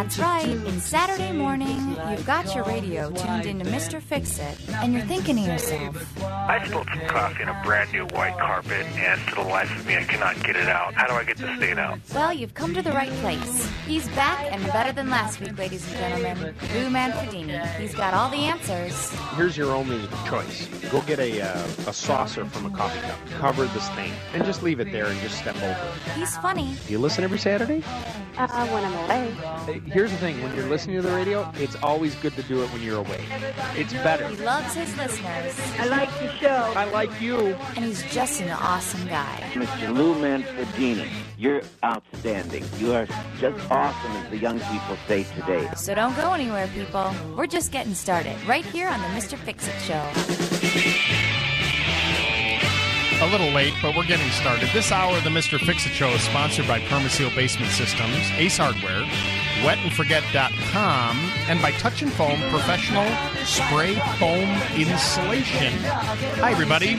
That's right. It's Saturday morning. You've got your radio tuned into Mr. Fix-It, and you're thinking to yourself, I spilled some coffee on a brand new white carpet, and for the life of me, I cannot get it out. How do I get this stain out? well, you've come to the right place. He's back and better than last week, ladies and gentlemen. Lou Manfredini. He's got all the answers. Here's your only choice. Go get a saucer from a coffee cup. Cover the stain. And just leave it there and just step over it. He's funny. Do you listen every Saturday? When I'm away. Here's the thing. When you're listening to the radio, it's always good to do it when you're away. It's better. He loves his listeners. I like the show. I like you. And he's just an awesome guy. Mr. Lou Manfredini, you're outstanding. You are just awesome, as the young people say today. So don't go anywhere, people. We're just getting started right here on the Mr. Fix-It Show. A little late, but we're getting started. This hour of the Mr. Fix-It Show is sponsored by Permaseal Basement Systems, Ace Hardware, WetAndForget.com, and by Touch and Foam Professional Spray Foam Insulation. Hi, everybody.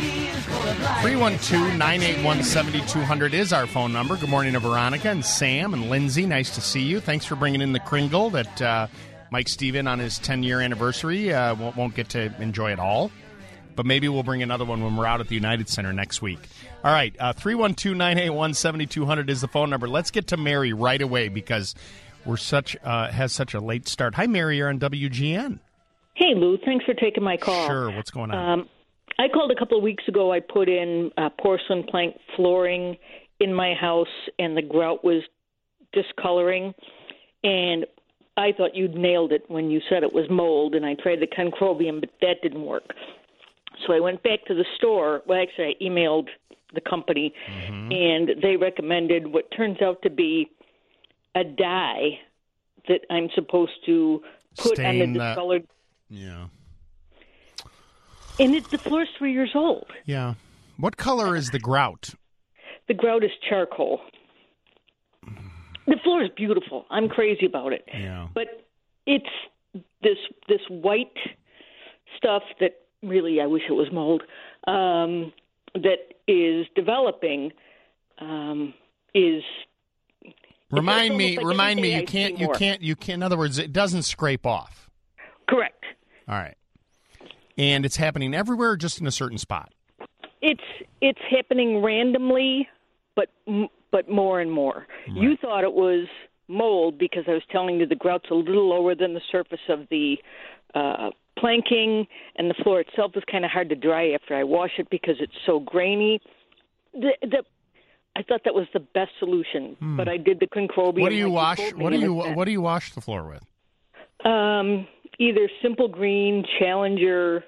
312-981-7200 is our phone number. Good morning to Veronica and Sam and Lindsay. Nice to see you. Thanks for bringing in the Kringle that Mike Steven on his 10-year anniversary won't get to enjoy it all. But maybe we'll bring another one when we're out at the United Center next week. All right, 312-981-7200 is the phone number. Let's get to Mary right away because we're has such a late start. Hi, Mary. You're on WGN. Hey, Lou. Thanks for taking my call. Sure. What's going on? I called a couple of weeks ago. I put in porcelain plank flooring in my house, and the grout was discoloring. And I thought you'd nailed it when you said it was mold, and I tried the concrobium, but that didn't work. So I went back to the store. Well, actually, I emailed the company, and they recommended what turns out to be a dye that I'm supposed to put on the discolored. Yeah. And the floor's 3 years old. Yeah. What color is the grout? The grout is charcoal. The floor is beautiful. I'm crazy about it. Yeah. But it's this white stuff that really, I wish it was mold, that is developing is... Remind me, you can't, in other words, it doesn't scrape off. Correct. All right. And it's happening everywhere or just in a certain spot? It's happening randomly, but more and more. Right. You thought it was mold because I was telling you the grout's a little lower than the surface of the planking, and the floor itself is kind of hard to dry after I wash it because it's so grainy. I thought that was the best solution, but I did the concrobium. What do you wash? What do you wash the floor with? Either Simple Green, Challenger.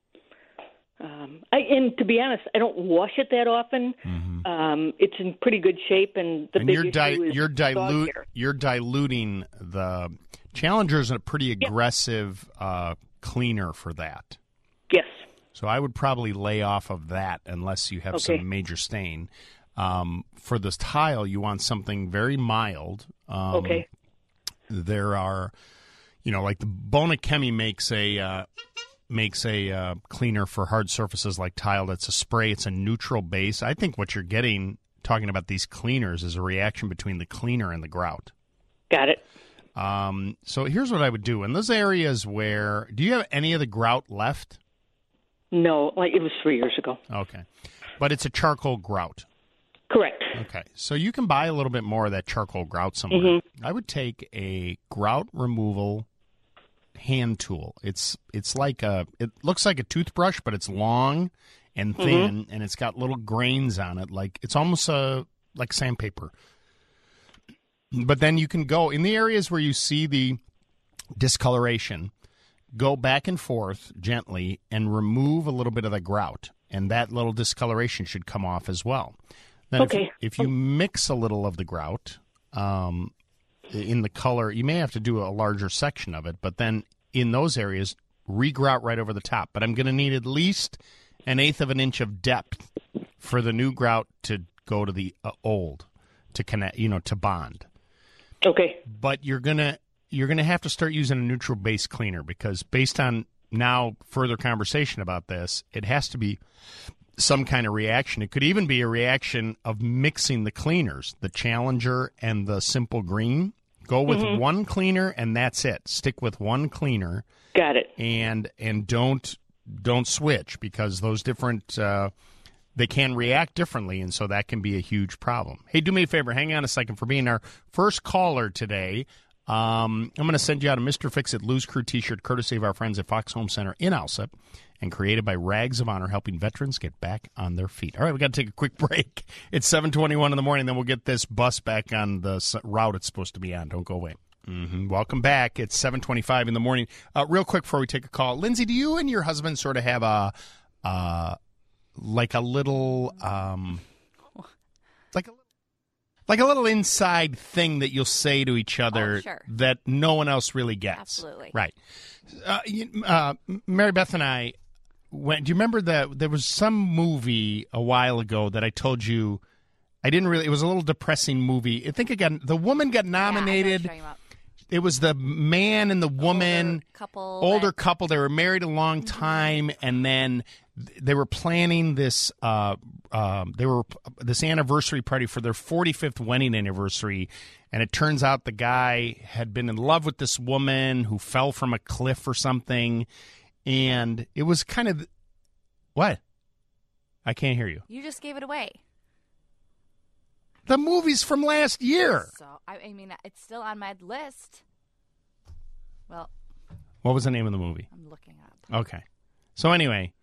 And to be honest, I don't wash it that often. It's in pretty good shape, and the big issue is you're diluting the Challenger's a pretty aggressive cleaner for that. Yes. So I would probably lay off of that unless you have some major stain. For this tile, you want something very mild. There are, like the Bonachemi makes a cleaner for hard surfaces like tile. That's a spray. It's a neutral base. I think what you're getting, talking about these cleaners, is a reaction between the cleaner and the grout. Got it. So here's what I would do. In those areas where, do you have any of the grout left? No, it was 3 years ago. Okay. But it's a charcoal grout. Correct. Okay. So you can buy a little bit more of that charcoal grout somewhere. I would take a grout removal hand tool. It looks like a toothbrush, but it's long and thin, and it's got little grains on it. It's almost like sandpaper. But then you can go in the areas where you see the discoloration, go back and forth gently and remove a little bit of the grout, and that little discoloration should come off as well. Then if you mix a little of the grout in the color, you may have to do a larger section of it, but then in those areas, regrout right over the top. But I'm going to need at least 1/8 of an inch of depth for the new grout to go to the old, to connect, to bond. Okay. But you're gonna have to start using a neutral base cleaner because based on now further conversation about this, it has to be some kind of reaction. It could even be a reaction of mixing the cleaners, the Challenger and the Simple Green Go with one cleaner, and that's it. Stick with one cleaner. Got it. And don't switch, because those different they can react differently, and so that can be a huge problem. Hey, do me a favor. Hang on a second for being our first caller today. I'm going to send you out a Mr. Fix-It Lose Crew T-shirt, courtesy of our friends at Fox Home Center in Alsip, and created by Rags of Honor, helping veterans get back on their feet. All right, we got to take a quick break. It's 7:21 in the morning, then we'll get this bus back on the route it's supposed to be on. Don't go away. Welcome back. It's 7:25 in the morning. Real quick before we take a call, Lindsay, do you and your husband sort of have a little inside thing that you'll say to each other that no one else really gets? Absolutely. Right. Mary Beth and I, do you remember that there was some movie a while ago that I told you it was a little depressing movie. I think the woman got nominated. It was the man and the woman, older couple. They were married a long time, and then they were planning this. This anniversary party for their 45th wedding anniversary, and it turns out the guy had been in love with this woman who fell from a cliff or something, and it was kind of what? I can't hear you. You just gave it away. The movie's from last year. So, I mean, it's still on my list. Well, what was the name of the movie? I'm looking up. Okay. So anyway,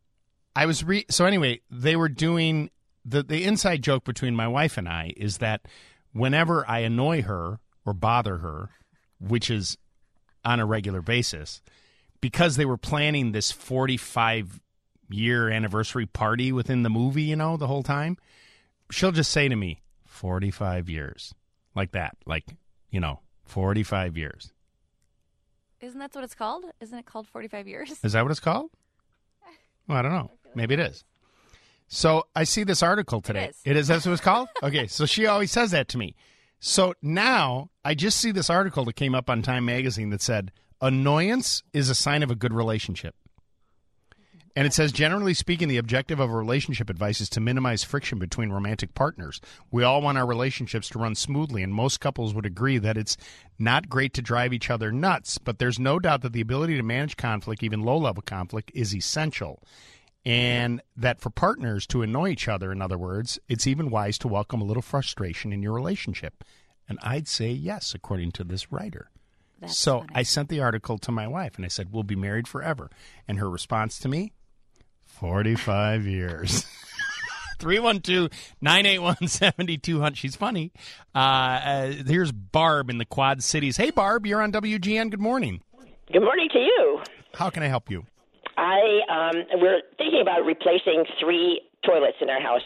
they were doing the inside joke between my wife and I is that whenever I annoy her or bother her, which is on a regular basis, because they were planning this 45-year anniversary party within the movie, the whole time, she'll just say to me, 45 years. Like that. 45 years. Isn't that what it's called? Isn't it called 45 years? Is that what it's called? Well, I don't know. Maybe it is. So I see this article today. It is. That's what it's called? Okay, so she always says that to me. So now I just see this article that came up on Time Magazine that said, annoyance is a sign of a good relationship. And it says, generally speaking, the objective of a relationship advice is to minimize friction between romantic partners. We all want our relationships to run smoothly, and most couples would agree that it's not great to drive each other nuts, but there's no doubt that the ability to manage conflict, even low-level conflict, is essential. And that for partners to annoy each other, in other words, it's even wise to welcome a little frustration in your relationship. And I'd say yes, according to this writer. That's so funny. I sent the article to my wife, and I said, we'll be married forever. And her response to me, 45 years. 312-981-7200. She's funny. Here's Barb in the Quad Cities. Hey, Barb, you're on WGN. Good morning. Good morning to you. How can I help you? We're thinking about replacing 3 toilets in our house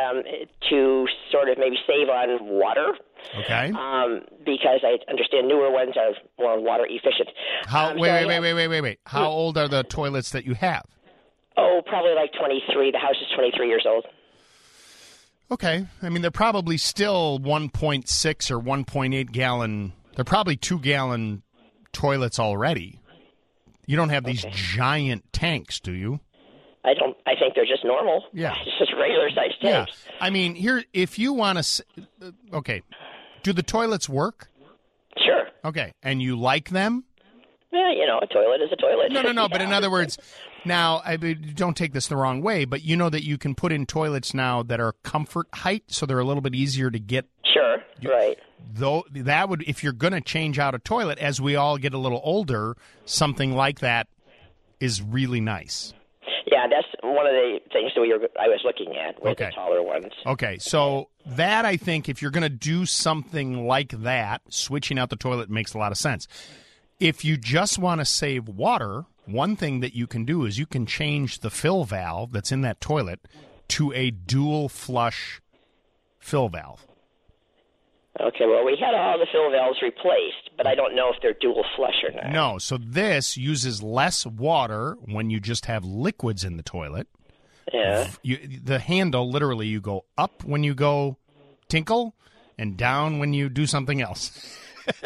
to sort of maybe save on water. Okay. Because I understand newer ones are more water efficient. Wait. How old are the toilets that you have? Oh, probably like 23. The house is 23 years old. Okay. I mean, they're probably still 1.6 or 1.8 gallon. They're probably 2-gallon toilets already. You don't have these giant tanks, do you? I don't. I think they're just normal. Yeah. It's just regular sized tanks. Yeah. I mean, if you want to, okay, do the toilets work? Sure. Okay. And you like them? Yeah, a toilet is a toilet. No. But in other words, now, don't take this the wrong way, but you know that you can put in toilets now that are comfort height, so they're a little bit easier to get. Sure, right. Though that would, if you're going to change out a toilet, as we all get a little older, something like that is really nice. Yeah, that's one of the things that I was looking at with the taller ones. Okay, so that, I think, if you're going to do something like that, switching out the toilet makes a lot of sense. If you just want to save water, one thing that you can do is you can change the fill valve that's in that toilet to a dual flush fill valve. Okay, well, we had all the fill valves replaced, but I don't know if they're dual flush or not. No, so this uses less water when you just have liquids in the toilet. Yeah. The handle, literally, you go up when you go tinkle and down when you do something else.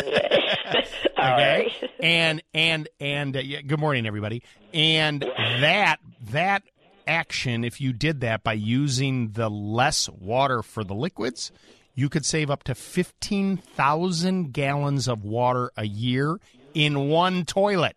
All right. And good morning, everybody. And that action, if you did that by using the less water for the liquids, you could save up to 15,000 gallons of water a year in one toilet.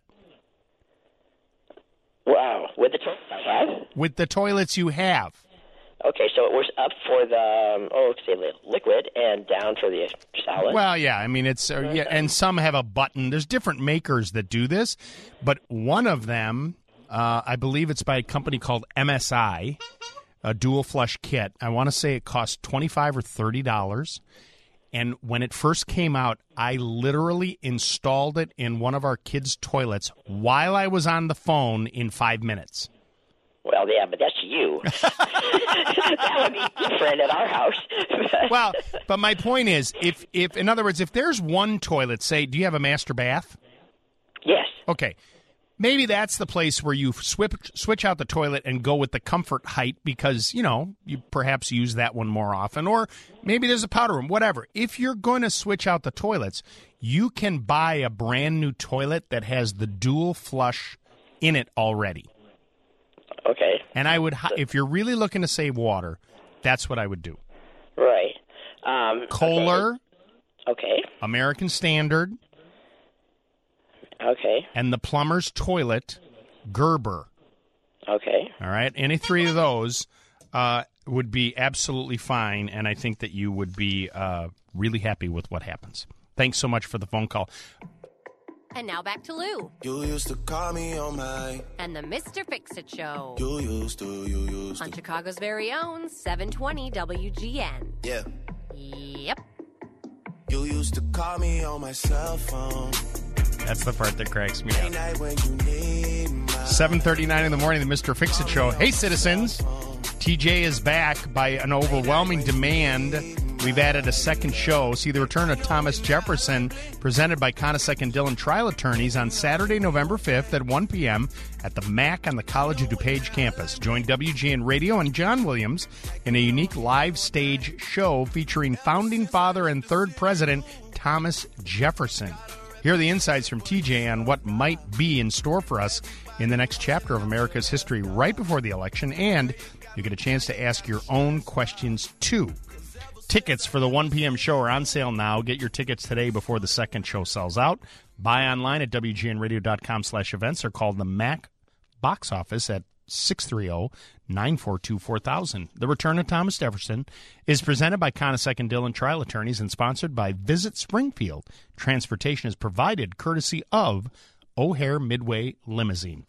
Wow. With the toilets I have? With the toilets you have. Okay, so it was up for the, say liquid and down for the solid? Well, yeah, I mean, it's and some have a button. There's different makers that do this, but one of them, I believe it's by a company called MSI, a dual flush kit. I want to say it cost $25 or $30. And when it first came out, I literally installed it in one of our kids' toilets while I was on the phone in 5 minutes. Well, yeah, but that's you. That would be different at our house. Well, but my point is, if in other words, if there's one toilet, say, do you have a master bath? Yes. Okay. Maybe that's the place where you switch out the toilet and go with the comfort height because, you perhaps use that one more often. Or maybe there's a powder room, whatever. If you're going to switch out the toilets, you can buy a brand new toilet that has the dual flush in it already. Okay. And I would, if you're really looking to save water, that's what I would do. Right. Kohler. Okay. American Standard. Okay. And the plumber's toilet, Gerber. Okay. All right. Any three of those would be absolutely fine, and I think that you would be really happy with what happens. Thanks so much for the phone call. And now back to Lou. You used to call me on my... And the Mr. Fix-It Show. You used to. On Chicago's very own 720 WGN. Yeah. Yep. You used to call me on my cell phone. That's the part that cracks me up. 7:39 in the morning, the Mr. Fix-It Show. Hey, citizens. TJ is back by an overwhelming demand. We've added a second show. See the return of Thomas Jefferson, presented by Conasec and Dillon Trial Attorneys on Saturday, November 5th at 1 p.m. at the MAC on the College of DuPage campus. Join WGN Radio and John Williams in a unique live stage show featuring founding father and third president Thomas Jefferson. Here are the insights from TJ on what might be in store for us in the next chapter of America's history right before the election, and you get a chance to ask your own questions, too. Tickets for the 1 p.m. show are on sale now. Get your tickets today before the second show sells out. Buy online at WGNradio.com/events or call the MAC box office at 630-942-4000. The Return of Thomas Jefferson is presented by Conasec and Dillon Trial Attorneys and sponsored by Visit Springfield. Transportation is provided courtesy of O'Hare Midway Limousine.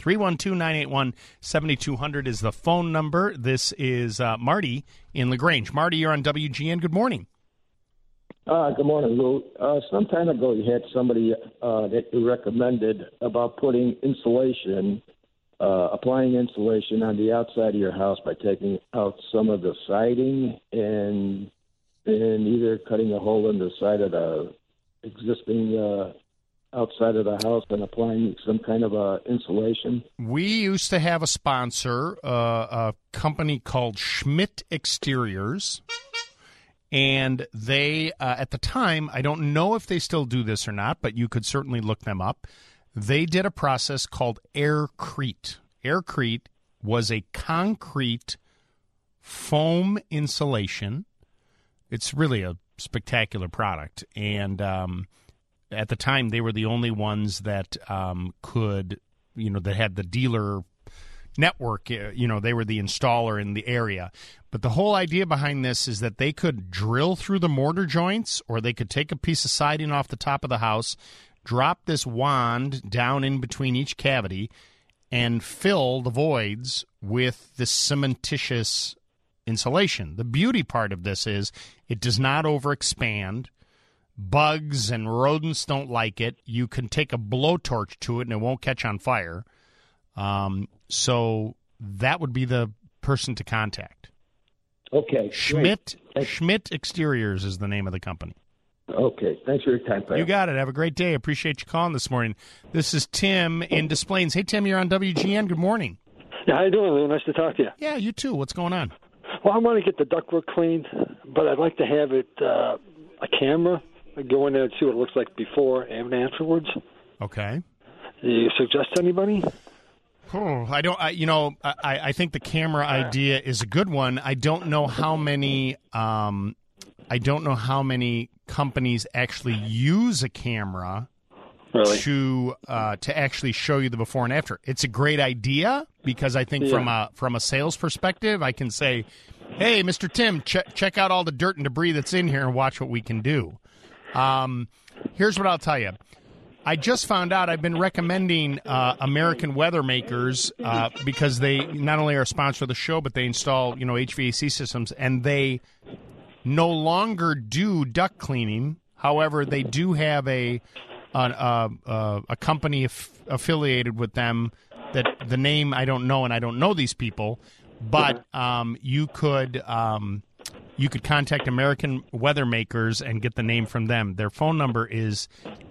312-981-7200 is the phone number. This is Marty in LaGrange. Marty, you're on WGN. Good morning. Good morning, Lou. Some time ago you had somebody that you recommended about putting insulation, applying insulation on the outside of your house by taking out some of the siding and either cutting a hole in the side of the existing outside of the house and applying some kind of insulation. We used to have a sponsor, a company called Schmidt Exteriors, and they, at the time, I don't know if they still do this or not, but you could certainly look them up. They did a process called Aircrete. Aircrete was a concrete foam insulation. It's really a spectacular product, and at the time, they were the only ones that could, that had the dealer network. They were the installer in the area. But the whole idea behind this is that they could drill through the mortar joints, or they could take a piece of siding off the top of the house, drop this wand down in between each cavity, and fill the voids with this cementitious insulation. The beauty part of this is it does not overexpand. Bugs and rodents don't like it. You can take a blowtorch to it and it won't catch on fire. So that would be the person to contact. Okay. Schmidt Exteriors is the name of the company. Okay. Thanks for your time, pal. You got it. Have a great day. Appreciate you calling this morning. This is Tim in Des Plaines. Hey, Tim, you're on WGN. Good morning. Yeah, how you doing, Lou? Nice to talk to you. Yeah, you too. What's going on? Well, I want to get the ductwork cleaned, but I'd like to have it a camera. I go in there and see what it looks like before and afterwards. Okay. Do you suggest anybody? I think the camera idea is a good one. I don't know how many. I I don't know how many companies actually use a camera to actually show you the before and after. It's a great idea because I think from a sales perspective, I can say, hey, Mr. Tim, check out all the dirt and debris that's in here and watch what we can do. Here's what I'll tell you. I just found out I've been recommending American Weather Makers because they not only are a sponsor of the show, but they install HVAC systems, and they no longer do duct cleaning. However, they do have a company affiliated with them that the name I don't know, and I don't know these people, but you could contact American Weather Makers and get the name from them. Their phone number is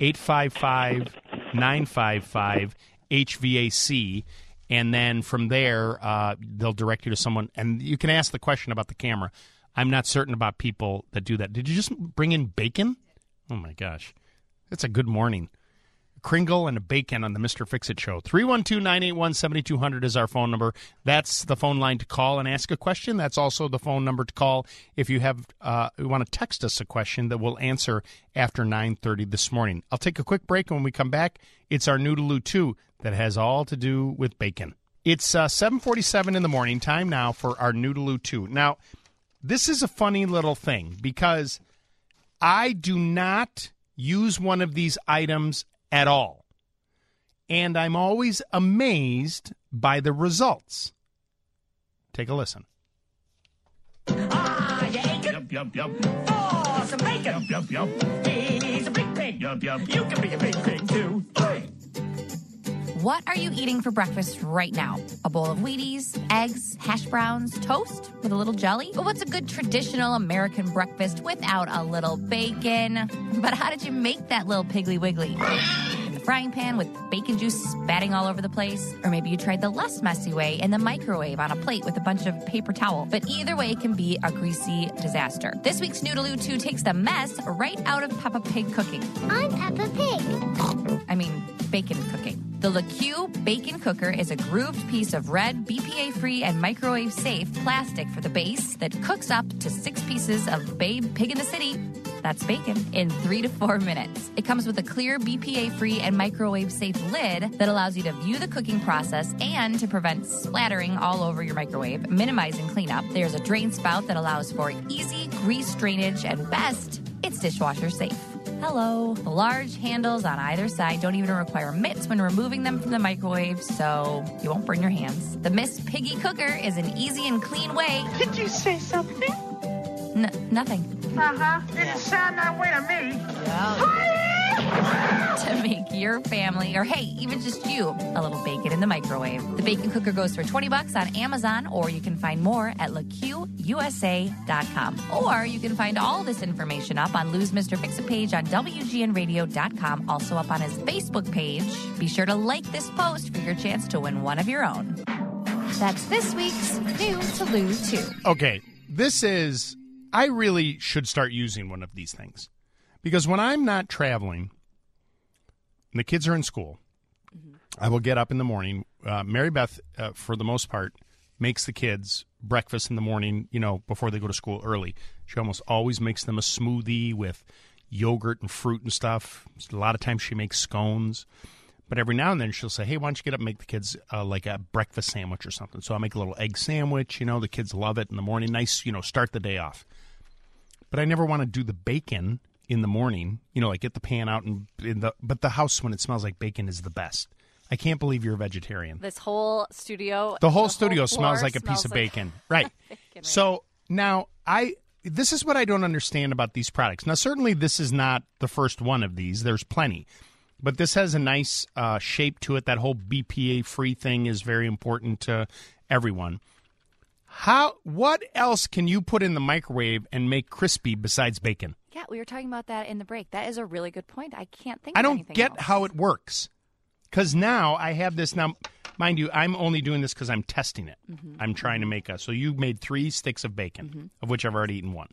855-955-HVAC, and then from there they'll direct you to someone, and you can ask the question about the camera. I'm not certain about people that do that. Did you just bring in bacon? Oh, my gosh. It's a good morning. Kringle and a bacon on the Mr. Fix-It Show. 312-981-7200 is our phone number. That's the phone line to call and ask a question. That's also the phone number to call if you have you want to text us a question that we'll answer after 9:30 this morning. I'll take a quick break, and when we come back, it's our Noodaloo 2 that has all to do with bacon. It's 7:47 in the morning. Time now for our Noodaloo 2. Now, this is a funny little thing because I do not use one of these items at all. And I'm always amazed by the results. Take a listen. Ah, you ate it? Yup, yup, yup. Oh, some bacon. Yup, yup, yup. He's a big pig. Yup, yup. You can be a big pig, too. What are you eating for breakfast right now? A bowl of Wheaties, eggs, hash browns, toast with a little jelly? But what's a good traditional American breakfast without a little bacon? But how did you make that little Piggly Wiggly? In the frying pan with bacon juice spatting all over the place? Or maybe you tried the less messy way in the microwave on a plate with a bunch of paper towel. But either way can be a greasy disaster. This week's Noodaloo 2 takes the mess right out of Peppa Pig cooking. I'm Peppa Pig. I mean, bacon cooking. The LeCue Bacon Cooker is a grooved piece of red, BPA-free, and microwave-safe plastic for the base that cooks up to 6 pieces of Babe Pig in the City, that's bacon, in 3 to 4 minutes. It comes with a clear, BPA-free, and microwave-safe lid that allows you to view the cooking process and to prevent splattering all over your microwave, minimizing cleanup. There's a drain spout that allows for easy grease drainage, and best, it's dishwasher safe. Hello. The large handles on either side don't even require mitts when removing them from the microwave, so you won't burn your hands. The Miss Piggy Cooker is an easy and clean way. Did you say something? Nothing. Didn't sound that way to me. To make your family, or hey, even just you, a little bacon in the microwave. The Bacon Cooker goes for $20 on Amazon, or you can find more at LeCueUSA.com. Or you can find all this information up on Lou's Mr. Fix-It page on WGNradio.com, also up on his Facebook page. Be sure to like this post for your chance to win one of your own. That's this week's New to Lou 2. Okay, I really should start using one of these things. Because when I'm not traveling and the kids are in school, I will get up in the morning. Mary Beth, for the most part, makes the kids breakfast in the morning, before they go to school early. She almost always makes them a smoothie with yogurt and fruit and stuff. A lot of times she makes scones. But every now and then she'll say, hey, why don't you get up and make the kids like a breakfast sandwich or something. So I'll make a little egg sandwich. The kids love it in the morning. Nice, start the day off. But I never want to do the bacon in the morning, like get the pan out but the house when it smells like bacon is the best. I can't believe you're a vegetarian. This whole studio. The whole studio smells like a piece of bacon. Right. Bacon, so now this is what I don't understand about these products. Now, certainly this is not the first one of these. There's plenty. But this has a nice shape to it. That whole BPA-free thing is very important to everyone. What else can you put in the microwave and make crispy besides bacon? Yeah, we were talking about that in the break. That is a really good point. I can't think of anything I don't get else. How it works. Because now I have this. Now, mind you, I'm only doing this because I'm testing it. Mm-hmm. I'm trying to make so you made 3 sticks of bacon, of which I've already eaten 1.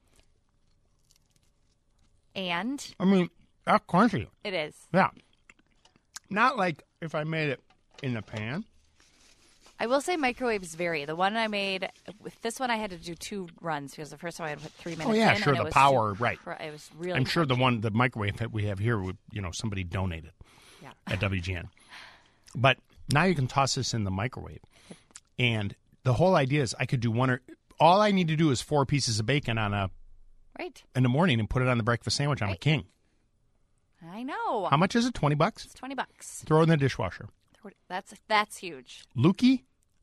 And? I mean, that's crunchy. It is. Yeah. Not like if I made it in the pan. I will say microwaves vary. The one I made, with this one I had to do 2 runs because the first one I had to put 3 minutes in. Oh, yeah, sure, and the power, right. It was really I'm sure the microwave that we have here, would, somebody donated at WGN. But now you can toss this in the microwave. And the whole idea is I could do all I need to do is 4 pieces of bacon in the morning and put it on the breakfast sandwich. I'm a king. I know. How much is it? $20? It's $20. Throw it in the dishwasher. That's huge. Lukey?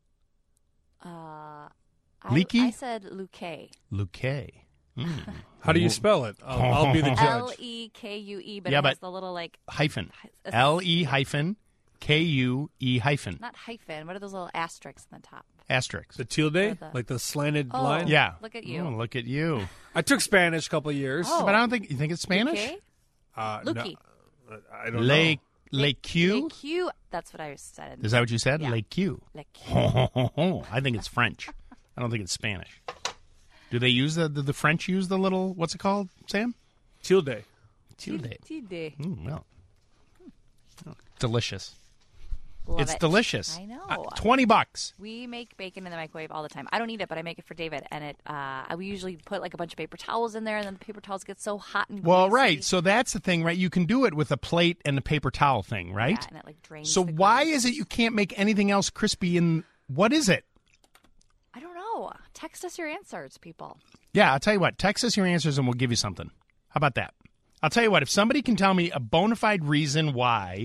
Leaky? I said Luque. Luque. How do you spell it? I'll be the judge. Lekue, but it has the little hyphen. LE hyphen KUE hyphen. Not hyphen. What are those little asterisks on the top? Asterisks. The tilde? Like the slanted line? Yeah. Look at you. Oh, look at you. I took Spanish a couple of years. Oh. But I don't think, you think it's Spanish? Luque. No, I don't know. Leque. That's what I said. Is that what you said? Yeah. Leque. I think it's French. I don't think it's Spanish. Do they use the French use the little, what's it called, Sam? Tilde. Tilde. Well, delicious. Love it's it. delicious. I know. $20. We make bacon in the microwave all the time. I don't eat it, but I make it for David, and we usually put like a bunch of paper towels in there, and then the paper towels get so hot and Well, greasy. right. So that's the thing, right? You can do it with a plate and a paper towel thing, right? Yeah, and it like drains. So why is it you can't make anything else crispy? What is it? I don't know. Text us your answers, people. Yeah, I'll tell you what. Text us your answers, and we'll give you something. How about that? I'll tell you what. If somebody can tell me a bona fide reason why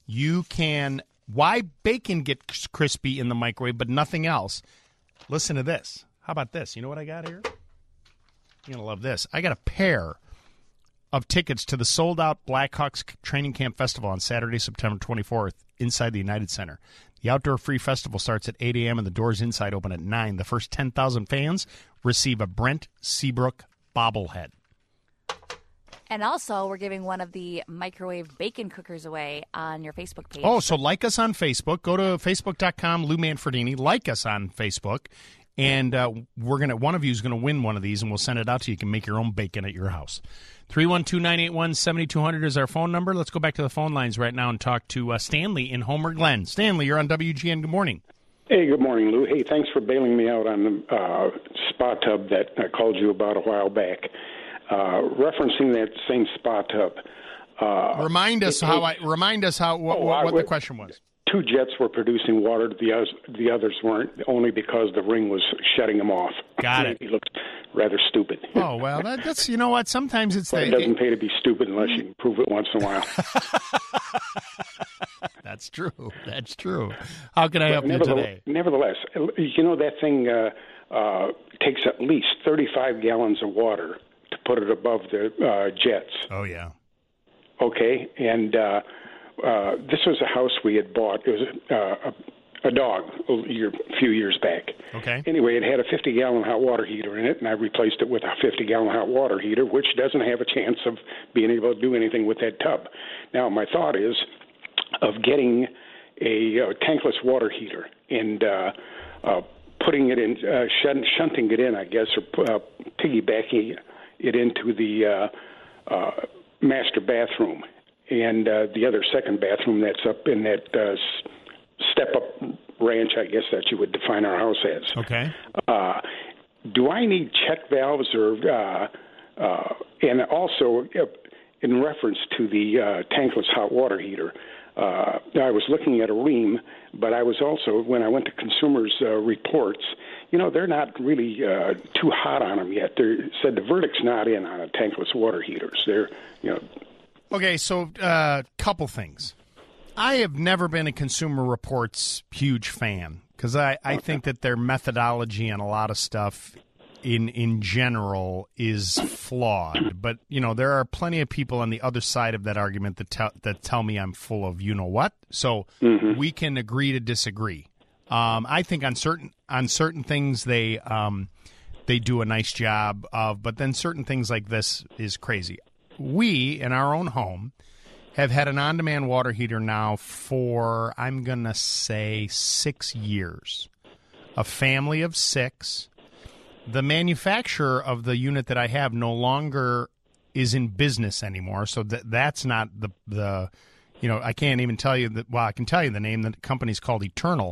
bacon gets crispy in the microwave but nothing else, listen to this. How about this? You know what I got here? You're going to love this. I got a pair of tickets to the sold-out Blackhawks Training Camp Festival on Saturday, September 24th inside the United Center. The outdoor free festival starts at 8 a.m. and the doors inside open at 9. The first 10,000 fans receive a Brent Seabrook bobblehead. And also, we're giving one of the microwave bacon cookers away on your Facebook page. Oh, so like us on Facebook. Go to facebook.com, Lou Manfredini. Like us on Facebook. And one of you is going to win one of these, and we'll send it out to you. You can make your own bacon at your house. 312-981-7200 is our phone number. Let's go back to the phone lines right now and talk to Stanley in Homer Glen. Stanley, you're on WGN. Good morning. Hey, good morning, Lou. Hey, thanks for bailing me out on the spa tub that I called you about a while back. Referencing that same spa tub. Remind us what the question was. 2 jets were producing water. The others weren't, only because the ring was shutting them off. Got it. It looked rather stupid. Oh, well, that's, you know what? Sometimes it's it doesn't pay to be stupid unless you can prove it once in a while. That's true. That's true. How can I help you today? Nevertheless, you know that thing takes at least 35 gallons of water to put it above the jets. Oh, yeah. Okay, and this was a house we had bought. It was a dog a few years back. Okay. Anyway, it had a 50-gallon hot water heater in it, and I replaced it with a 50-gallon hot water heater, which doesn't have a chance of being able to do anything with that tub. Now, my thought is of getting a tankless water heater and putting it in, shunting it in, I guess, or piggybacking it into the master bathroom and the other second bathroom that's up in that step-up ranch, I guess, that you would define our house as. Okay. Do I need check valves or and also in reference to the tankless hot water heater, I was looking at a Rheem, but I was also, when I went to Consumers Reports, you know, they're not really too hot on them yet. They said the verdict's not in on tankless water heaters. They're, you know. Okay, so couple things. I have never been a Consumer Reports huge fan because I think that their methodology on a lot of stuff in general is flawed. But, you know, there are plenty of people on the other side of that argument that tell me I'm full of you-know-what. So we can agree to disagree. I think on certain things they do a nice job of, but then certain things like this is crazy. We, in our own home, have had an on-demand water heater now for, I'm going to say, 6 years. A family of 6. The manufacturer of the unit that I have no longer is in business anymore, so that's not the you know, I can't even tell you that. Well, I can tell you the name. The company's called Eternal,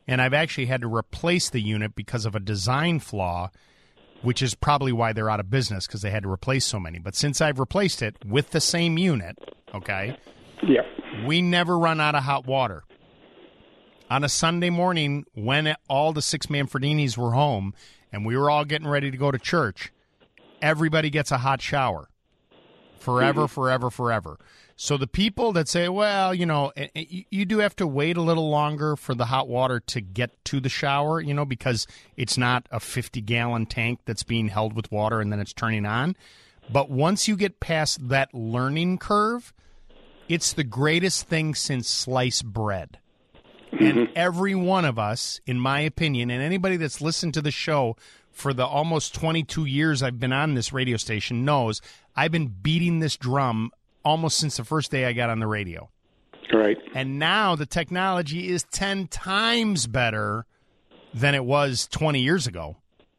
and I've actually had to replace the unit because of a design flaw, which is probably why they're out of business, because they had to replace so many. But since I've replaced it with the same unit, okay, we never run out of hot water. On a Sunday morning, when all the 6 Manfredinis were home and we were all getting ready to go to church, everybody gets a hot shower. Forever, forever, forever. So the people that say, well, you know, you do have to wait a little longer for the hot water to get to the shower, you know, because it's not a 50-gallon tank that's being held with water and then it's turning on. But once you get past that learning curve, it's the greatest thing since sliced bread. And every one of us, in my opinion, and anybody that's listened to the show for the almost 22 years I've been on this radio station knows I've been beating this drum almost since the first day I got on the radio. Right. And now the technology is 10 times better than it was 20 years ago.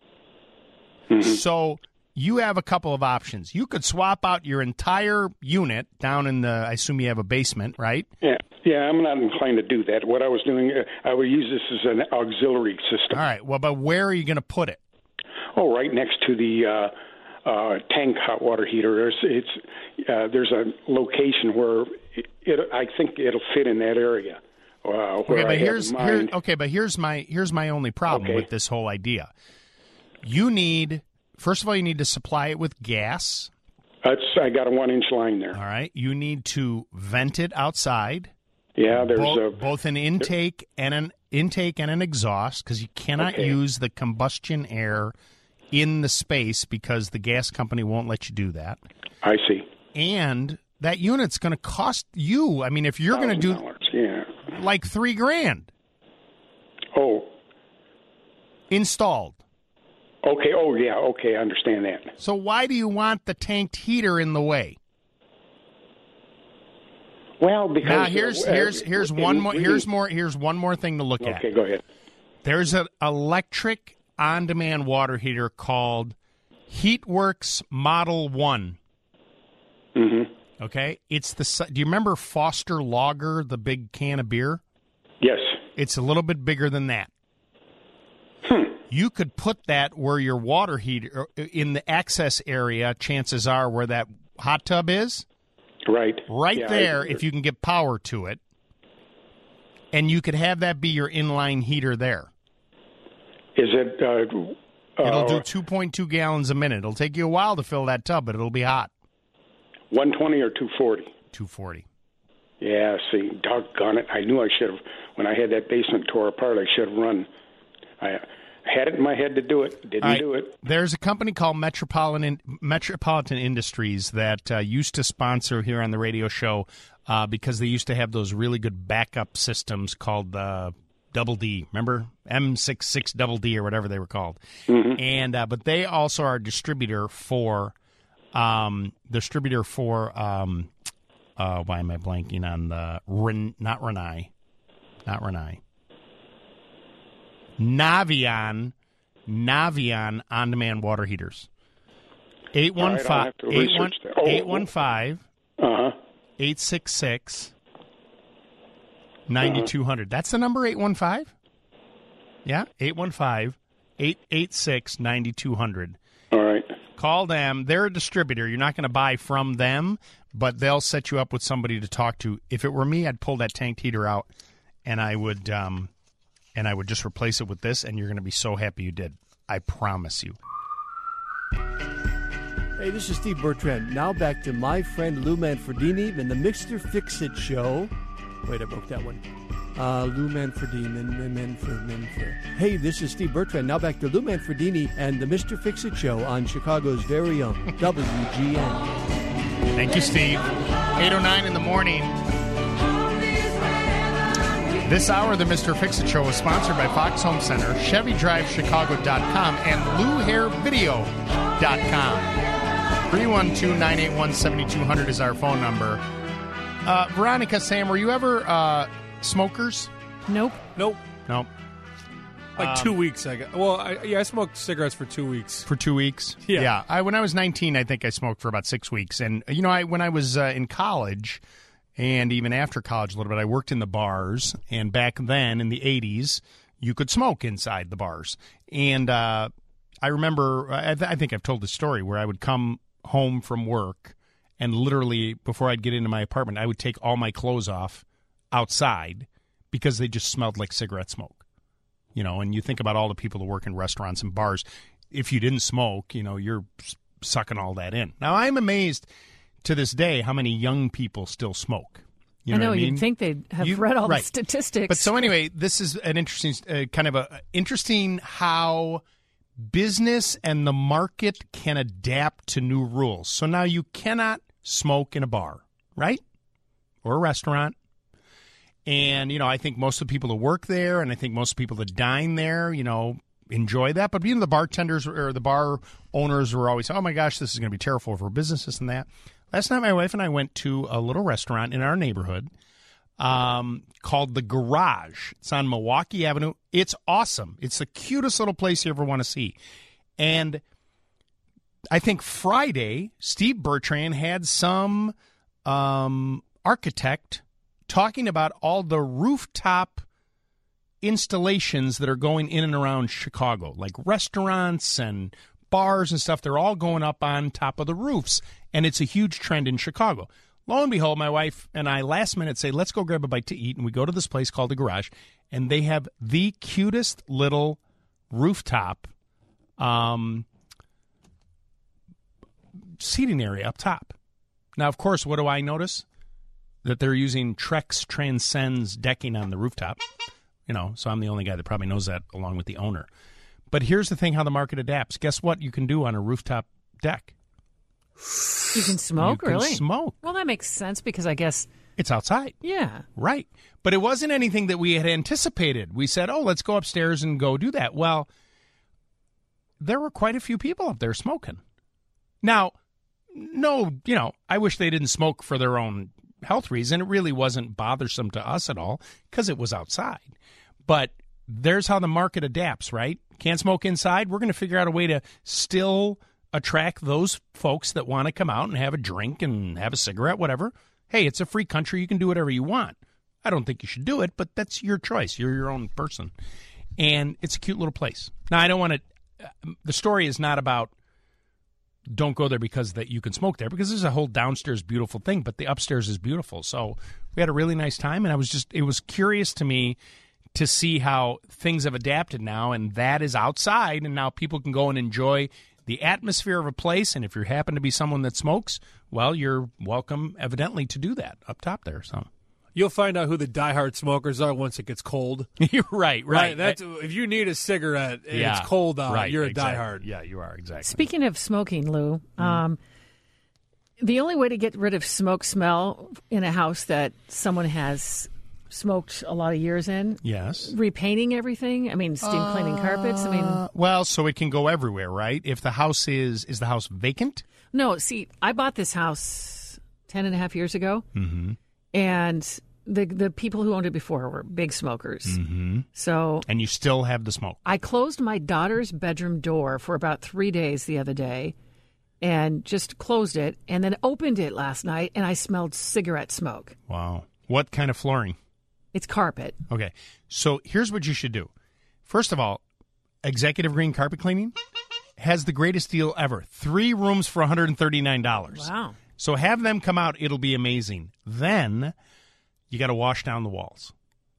So you have a couple of options. You could swap out your entire unit down in the, I assume you have a basement, right? Yeah, I'm not inclined to do that. What I was doing, I would use this as an auxiliary system. All right. Well, but where are you going to put it? Oh, right next to the tank hot water heater. There's a location where I think it'll fit in that area. Okay, but here's my only problem with this whole idea. First of all, you need to supply it with gas. I got a 1-inch line there. All right. You need to vent it outside. Yeah, there's both an intake and an exhaust, because you cannot use the combustion air in the space because the gas company won't let you do that. I see. And that unit's going to cost you. I mean, if you're going to do like $3,000. Oh. Installed. Okay. Oh, yeah. Okay, I understand that. So why do you want the tanked heater in the way? Well, because now here's one more thing to look at. Okay, go ahead. There's an electric on-demand water heater called HeatWorks Model 1. Mm-hmm. Okay, do you remember Foster Lager, the big can of beer? Yes. It's a little bit bigger than that. You could put that where your water heater, in the access area, chances are where that hot tub is. Right. There, if you can get power to it. And you could have that be your inline heater there. Is it? It'll do 2.2 gallons a minute. It'll take you a while to fill that tub, but it'll be hot. 120 or 240? 240. Yeah, see, doggone it. I knew I should have, when I had that basement tore apart, I should have run. I had it in my head to do it. Didn't do it. There's a company called Metropolitan Industries that used to sponsor here on the radio show because they used to have those really good backup systems called Double D. Remember? M66 Double D or whatever they were called. Mm-hmm. And but they also are a distributor for why am I blanking on the not Rinnai. Navion on-demand water heaters. 815-866-9200. That's the number, 815? Yeah, 815-886-9200. All right. Call them. They're a distributor. You're not going to buy from them, but they'll set you up with somebody to talk to. If it were me, I'd pull that tanked heater out, and I would just replace it with this, and you're going to be so happy you did. I promise you. Hey, this is Steve Bertrand. Now back to my friend Lou Manfredini and the Mr. Fix-It Show. Wait, I broke that one. Lou Manfredini. Hey, this is Steve Bertrand. Now back to Lou Manfredini and the Mr. Fix-It Show on Chicago's very own WGN. Thank you, Steve. 8:09 in the morning. This hour of the Mr. Fix-It Show is sponsored by Fox Home Center, ChevyDriveChicago.com, and BlueHairVideo.com. 312-981-7200 is our phone number. Veronica, Sam, were you ever smokers? Nope. Like 2 weeks. I smoked cigarettes for 2 weeks. For 2 weeks? Yeah. When I was 19, I think I smoked for about 6 weeks. And, when I was in college, and even after college a little bit, I worked in the bars. And back then, in the 80s, you could smoke inside the bars. And I remember, I think I've told this story, where I would come home from work and literally before I'd get into my apartment, I would take all my clothes off outside because they just smelled like cigarette smoke. You know, and you think about all the people that work in restaurants and bars. If you didn't smoke, you know, you're sucking all that in. Now, I'm amazed to this day how many young people still smoke. You know I know, what I mean? you'd think they'd have read all the statistics. But so anyway, this is an interesting, interesting how business and the market can adapt to new rules. So now you cannot smoke in a bar, right? Or a restaurant. And, you know, I think most of the people that work there and I think most people that dine there, you know, enjoy that. But the bartenders or the bar owners were always, oh, my gosh, this is going to be terrible for business, this and that. Last night, my wife and I went to a little restaurant in our neighborhood called The Garage. It's on Milwaukee Avenue. It's awesome. It's the cutest little place you ever want to see. And I think Friday, Steve Bertrand had some architect talking about all the rooftop installations that are going in and around Chicago, like restaurants and bars and stuff. They're all going up on top of the roofs, and it's a huge trend in Chicago. Lo and behold, my wife and I last minute say, let's go grab a bite to eat, and we go to this place called The Garage, and they have the cutest little rooftop seating area up top. Now, of course, what do I notice? That they're using Trex Transcends decking on the rooftop. You know, so I'm the only guy that probably knows that along with the owner. But here's the thing, how the market adapts. Guess what you can do on a rooftop deck? You can smoke, you can really? Smoke. Well, that makes sense because I guess it's outside. Yeah. Right. But it wasn't anything that we had anticipated. We said, oh, let's go upstairs and go do that. Well, there were quite a few people up there smoking. Now, no, you know, I wish they didn't smoke for their own health reason. It really wasn't bothersome to us at all because it was outside. But there's how the market adapts, right? Can't smoke inside. We're going to figure out a way to still attract those folks that want to come out and have a drink and have a cigarette, whatever. Hey, it's a free country. You can do whatever you want. I don't think you should do it, but that's your choice. You're your own person. And it's a cute little place. Now, I don't want to the story is not about don't go there because that you can smoke there, because there's a whole downstairs beautiful thing, but the upstairs is beautiful. So we had a really nice time, and it was curious to me to see how things have adapted now, and that is outside, and now people can go and enjoy the atmosphere of a place, and if you happen to be someone that smokes, well, you're welcome, evidently, to do that up top there. So you'll find out who the diehard smokers are once it gets cold. Right. That's if you need a cigarette and it's cold out, you're a diehard. Yeah, you are, exactly. Speaking of smoking, Lou, the only way to get rid of smoke smell in a house that someone has smoked a lot of years in, yes, repainting everything. I mean, steam cleaning carpets. I mean, well, so it can go everywhere, right? If the house is the house vacant? No, see, I bought this house 10.5 years ago, and the people who owned it before were big smokers. So, and you still have the smoke. I closed my daughter's bedroom door for about 3 days the other day, and just closed it, and then opened it last night, and I smelled cigarette smoke. Wow! What kind of flooring? It's carpet. Okay, so here's what you should do. First of all, Executive Green Carpet Cleaning has the greatest deal ever. 3 rooms for $139. Wow. So have them come out. It'll be amazing. Then you got to wash down the walls.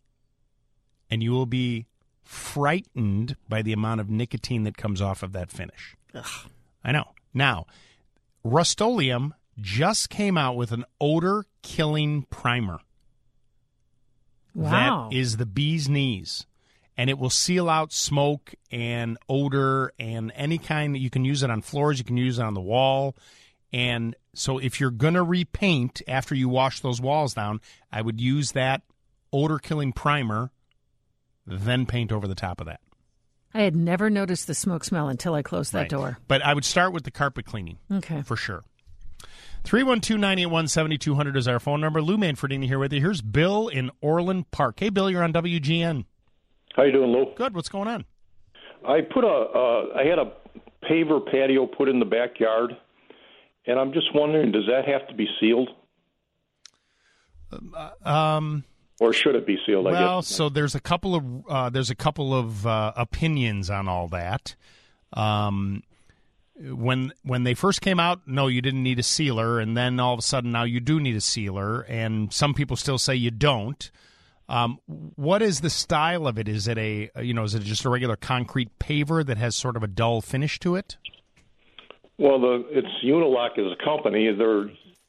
And you will be frightened by the amount of nicotine that comes off of that finish. Ugh. I know. Now, Rust-Oleum just came out with an odor-killing primer. Wow. That is the bee's knees. And it will seal out smoke and odor and any kind. You can use it on floors. You can use it on the wall. And so if you're going to repaint after you wash those walls down, I would use that odor-killing primer, then paint over the top of that. I had never noticed the smoke smell until I closed that door. But I would start with the carpet cleaning. Okay. For sure. 312-981-7200 is our phone number. Lou Manfredini here with you. Here's Bill in Orland Park. Hey, Bill, you're on WGN. How you doing, Lou? Good. What's going on? I had a paver patio put in the backyard, and I'm just wondering, does that have to be sealed? Or should it be sealed? I Well, guess. so there's a couple of opinions on all that. When they first came out, no, you didn't need a sealer, and then all of a sudden now you do need a sealer, and some people still say you don't. What is the style of it? Is it is it just a regular concrete paver that has sort of a dull finish to it? Well, it's Unilock as a company. They're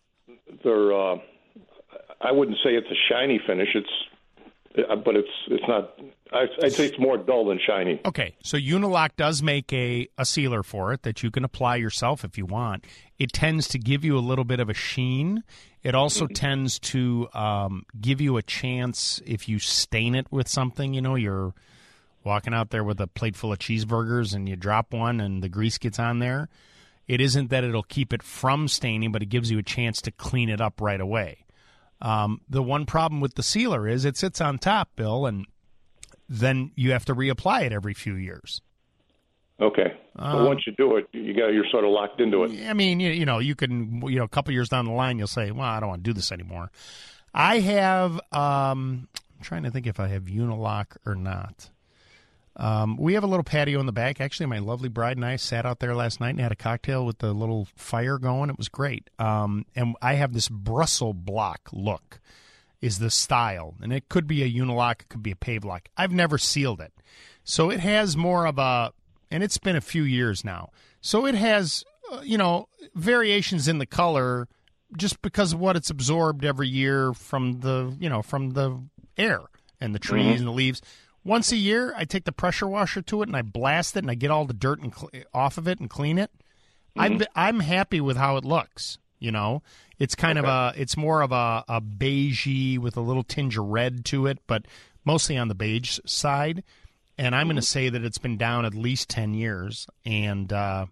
I wouldn't say it's a shiny finish. But it's not. I'd say it's more dull than shiny. Okay, so Unilock does make a sealer for it that you can apply yourself if you want. It tends to give you a little bit of a sheen. It also tends to give you a chance if you stain it with something. You're walking out there with a plate full of cheeseburgers and you drop one and the grease gets on there. It isn't that it'll keep it from staining, but it gives you a chance to clean it up right away. The one problem with the sealer is it sits on top, Bill, and then you have to reapply it every few years. Okay. So once you do it, you're sort of locked into it. I mean, you can, a couple years down the line, you'll say, well, I don't want to do this anymore. I have, I'm trying to think if I have Unilock or not. We have a little patio in the back. Actually, my lovely bride and I sat out there last night and had a cocktail with the little fire going. It was great. And I have this Brussels block look is the style. And it could be a Unilock. It could be a Pavlock. I've never sealed it. So it has more of a, and it's been a few years now. So it has, variations in the color just because of what it's absorbed every year from the, from the air and the trees and the leaves. Once a year, I take the pressure washer to it and I blast it and I get all the dirt off of it and clean it. I'm happy with how it looks. It's kind of it's more of a beigey with a little tinge of red to it, but mostly on the beige side. And I'm going to say that it's been down at least 10 years, and I've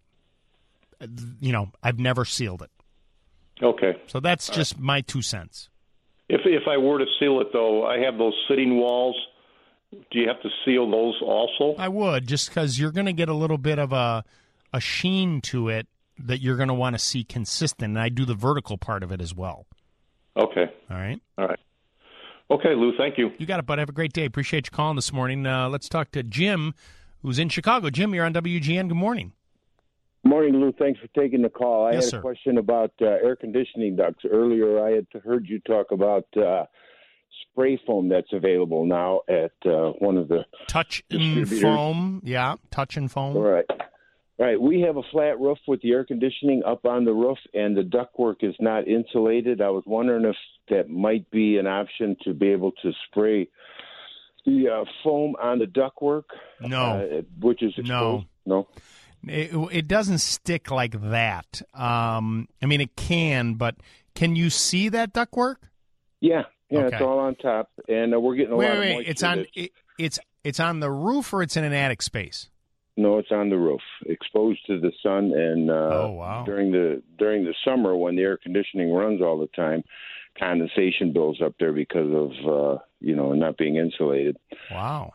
never sealed it. Okay. So that's just my 2 cents. If I were to seal it, though, I have those sitting walls. Do you have to seal those also? I would, just because you're going to get a little bit of a sheen to it that you're going to want to see consistent, and I do the vertical part of it as well. Okay. All right. Okay, Lou, thank you. You got it, bud. Have a great day. Appreciate you calling this morning. Let's talk to Jim, who's in Chicago. Jim, you're on WGN. Good morning. Morning, Lou. Thanks for taking the call. I Yes, had a question about air conditioning ducts. Earlier, I had heard you talk about spray foam that's available now at one of the Touch and foam. Yeah, touch and foam. All right. We have a flat roof with the air conditioning up on the roof, and the ductwork is not insulated. I was wondering if that might be an option to be able to spray the foam on the ductwork. No. Which is exposed. No. It doesn't stick like that. I mean, it can, but can you see that ductwork? Yeah, Okay. It's all on top, and we're getting a lot of moisture. It's on the roof, or it's in an attic space? No, it's on the roof, exposed to the sun, and during the summer when the air conditioning runs all the time, condensation builds up there because of not being insulated. Wow.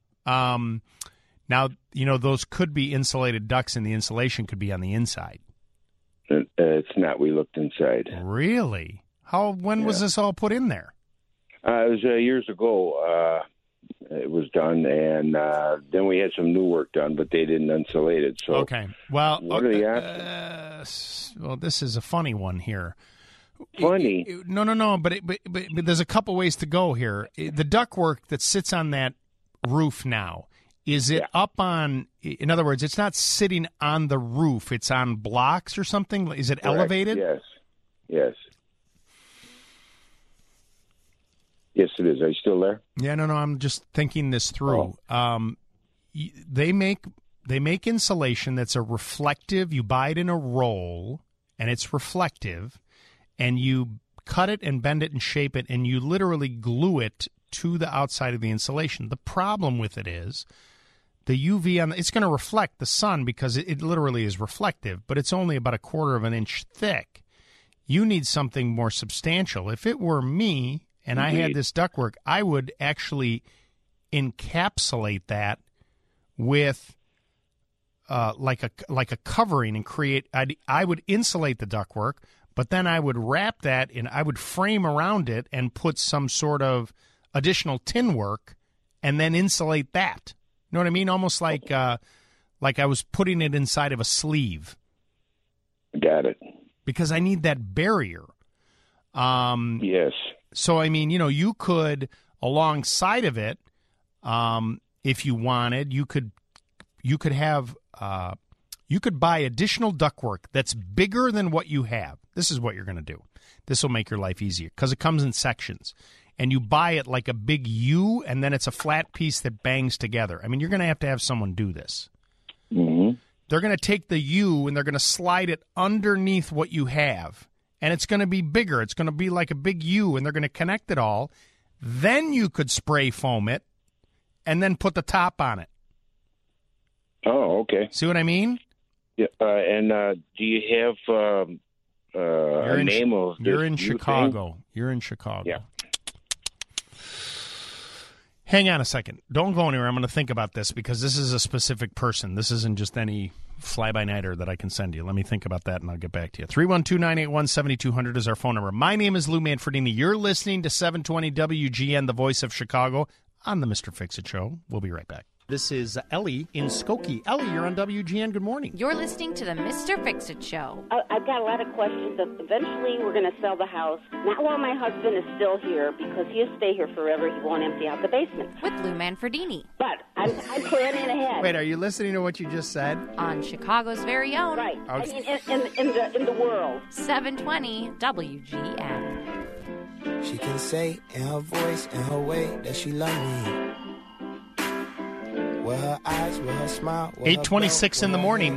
Now those could be insulated ducts, and the insulation could be on the inside. It's not. We looked inside. Really? When was this all put in there? It was years ago. It was done, and then we had some new work done, but they didn't insulate it. So okay. Well, what are the options? Well, this is a funny one here. Funny? No. But there's a couple ways to go here. The ductwork that sits on that roof now, is it up on? In other words, it's not sitting on the roof. It's on blocks or something. Is it Correct. Elevated? Yes. Yes, it is. Are you still there? Yeah, no. I'm just thinking this through. They make insulation that's a reflective. You buy it in a roll, and it's reflective, and you cut it and bend it and shape it, and you literally glue it to the outside of the insulation. The problem with it is the UV it's going to reflect the sun because it literally is reflective, but it's only about 1/4 of an inch thick. You need something more substantial. If it were me, and I had this ductwork, I would actually encapsulate that with like a covering and create. I would insulate the ductwork, but then I would wrap that and I would frame around it and put some sort of additional tin work and then insulate that. You know what I mean? Almost like I was putting it inside of a sleeve. Got it. Because I need that barrier. Yes. So, I mean, you could, alongside of it, if you wanted, you could have, you could buy additional ductwork that's bigger than what you have. This is what you're going to do. This will make your life easier because it comes in sections. And you buy it like a big U, and then it's a flat piece that bangs together. I mean, you're going to have someone do this. Mm-hmm. They're going to take the U, and they're going to slide it underneath what you have. And it's going to be bigger. It's going to be like a big U, and they're going to connect it all. Then you could spray foam it and then put the top on it. Oh, okay. See what I mean? Yeah. And do you have a name of this? You're in Chicago. Thing? You're in Chicago. Yeah. Hang on a second. Don't go anywhere. I'm going to think about this because this is a specific person. This isn't just any fly-by-nighter that I can send you. Let me think about that, and I'll get back to you. 312-981-7200 is our phone number. My name is Lou Manfredini. You're listening to 720 WGN, the voice of Chicago, on the Mr. Fix-It Show. We'll be right back. This is Ellie in Skokie. Ellie, you're on WGN. Good morning. You're listening to the Mr. Fix-It Show. I've got a lot of questions. Eventually, we're going to sell the house. Not while my husband is still here, because he'll stay here forever. He won't empty out the basement. With Lou Manfredini. But I'm planning ahead. Wait, are you listening to what you just said? On Chicago's very own. Right. I mean, in the world. 720 WGN. She can say in her voice, in her way, that she loves me. With her eyes, with her smile, 8:26 in the morning.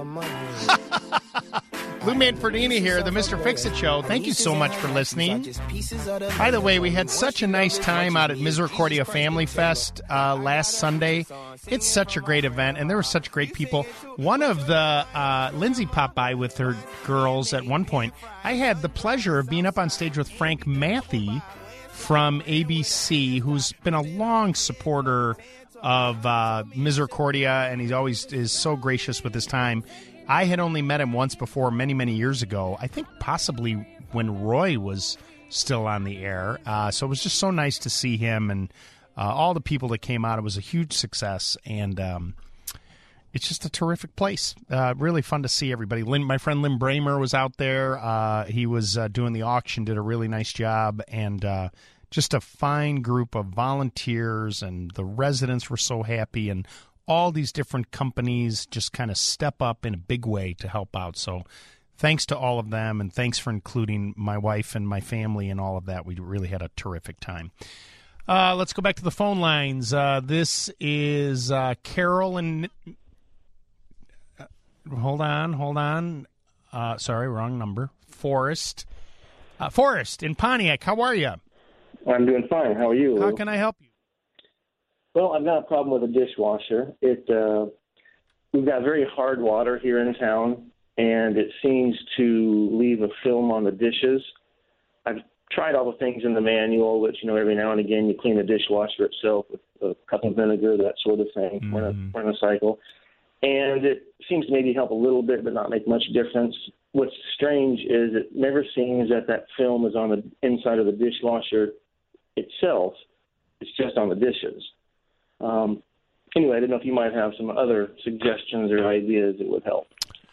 Lou Manfredini here, the Mr. Fix-It Show. Thank you so much for listening. By the way, we had such a nice time out at Misericordia Family Fest last Sunday. It's such a great event, and there were such great people. One of the, Lindsay popped by with her girls at one point. I had the pleasure of being up on stage with Frank Mathy from ABC, who's been a long supporter of Misericordia, and he always is so gracious with his time. I had only met him once before, many, many years ago. I think possibly when Roy was still on the air. So it was just so nice to see him and all the people that came out. It was a huge success, and it's just a terrific place. Really fun to see everybody. My friend Lynn Bramer was out there. He was doing the auction, did a really nice job, and just a fine group of volunteers, and the residents were so happy, and all these different companies just kind of step up in a big way to help out. So thanks to all of them, and thanks for including my wife and my family and all of that. We really had a terrific time. Let's go back to the phone lines. This is Carol and... Hold on. Sorry, wrong number. Forrest. Forrest in Pontiac, how are you? I'm doing fine. How are you? How can I help you? Well, I've got a problem with a dishwasher. We've got very hard water here in town, and it seems to leave a film on the dishes. I've tried all the things in the manual, which, every now and again you clean the dishwasher itself with a cup of vinegar, that sort of thing, run a cycle. And it seems to maybe help a little bit, but not make much difference. What's strange is it never seems that film is on the inside of the dishwasher itself. It's just on the dishes. Anyway, I didn't know if you might have some other suggestions or ideas that would help.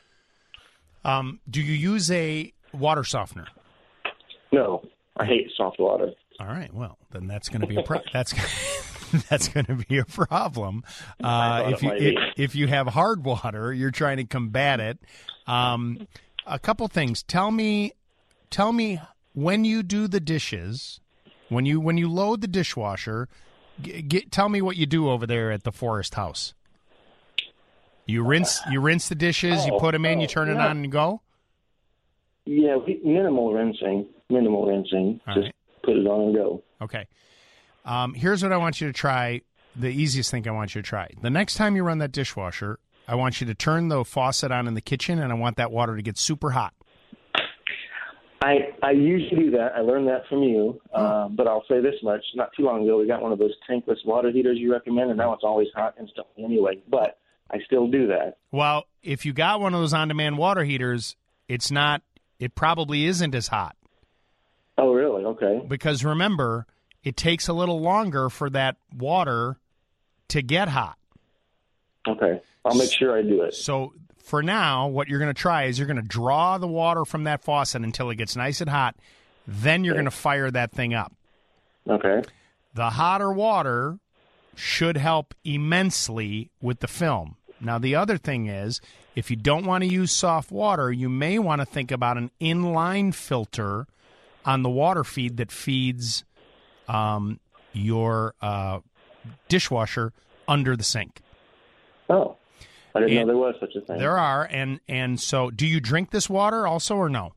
Do you use a water softener? No, I hate soft water. All right, well, then that's going to be that's going to be a problem. If you have hard water, you're trying to combat it. A couple things. Tell me when you do the dishes, when you load the dishwasher, tell me what you do over there at the Forrest house. You rinse the dishes, you put them in, you turn it on and go? Yeah, minimal rinsing. All Just right. Put it on and go. Okay. Here's what I want you to try, the easiest thing I want you to try. The next time you run that dishwasher, I want you to turn the faucet on in the kitchen, and I want that water to get super hot. I usually do that. I learned that from you, but I'll say this much. Not too long ago, we got one of those tankless water heaters you recommend, and now it's always hot instantly anyway, but I still do that. Well, if you got one of those on-demand water heaters, it probably isn't as hot. Oh, really? Okay. Because remember, it takes a little longer for that water to get hot. Okay. I'll make sure I do it. So for now, what you're going to try is you're going to draw the water from that faucet until it gets nice and hot. Then you're going to fire that thing up. Okay. The hotter water should help immensely with the film. Now, the other thing is, if you don't want to use soft water, you may want to think about an inline filter on the water feed that feeds your dishwasher under the sink. Oh, I didn't know there was such a thing. There are, and so do you drink this water also or no?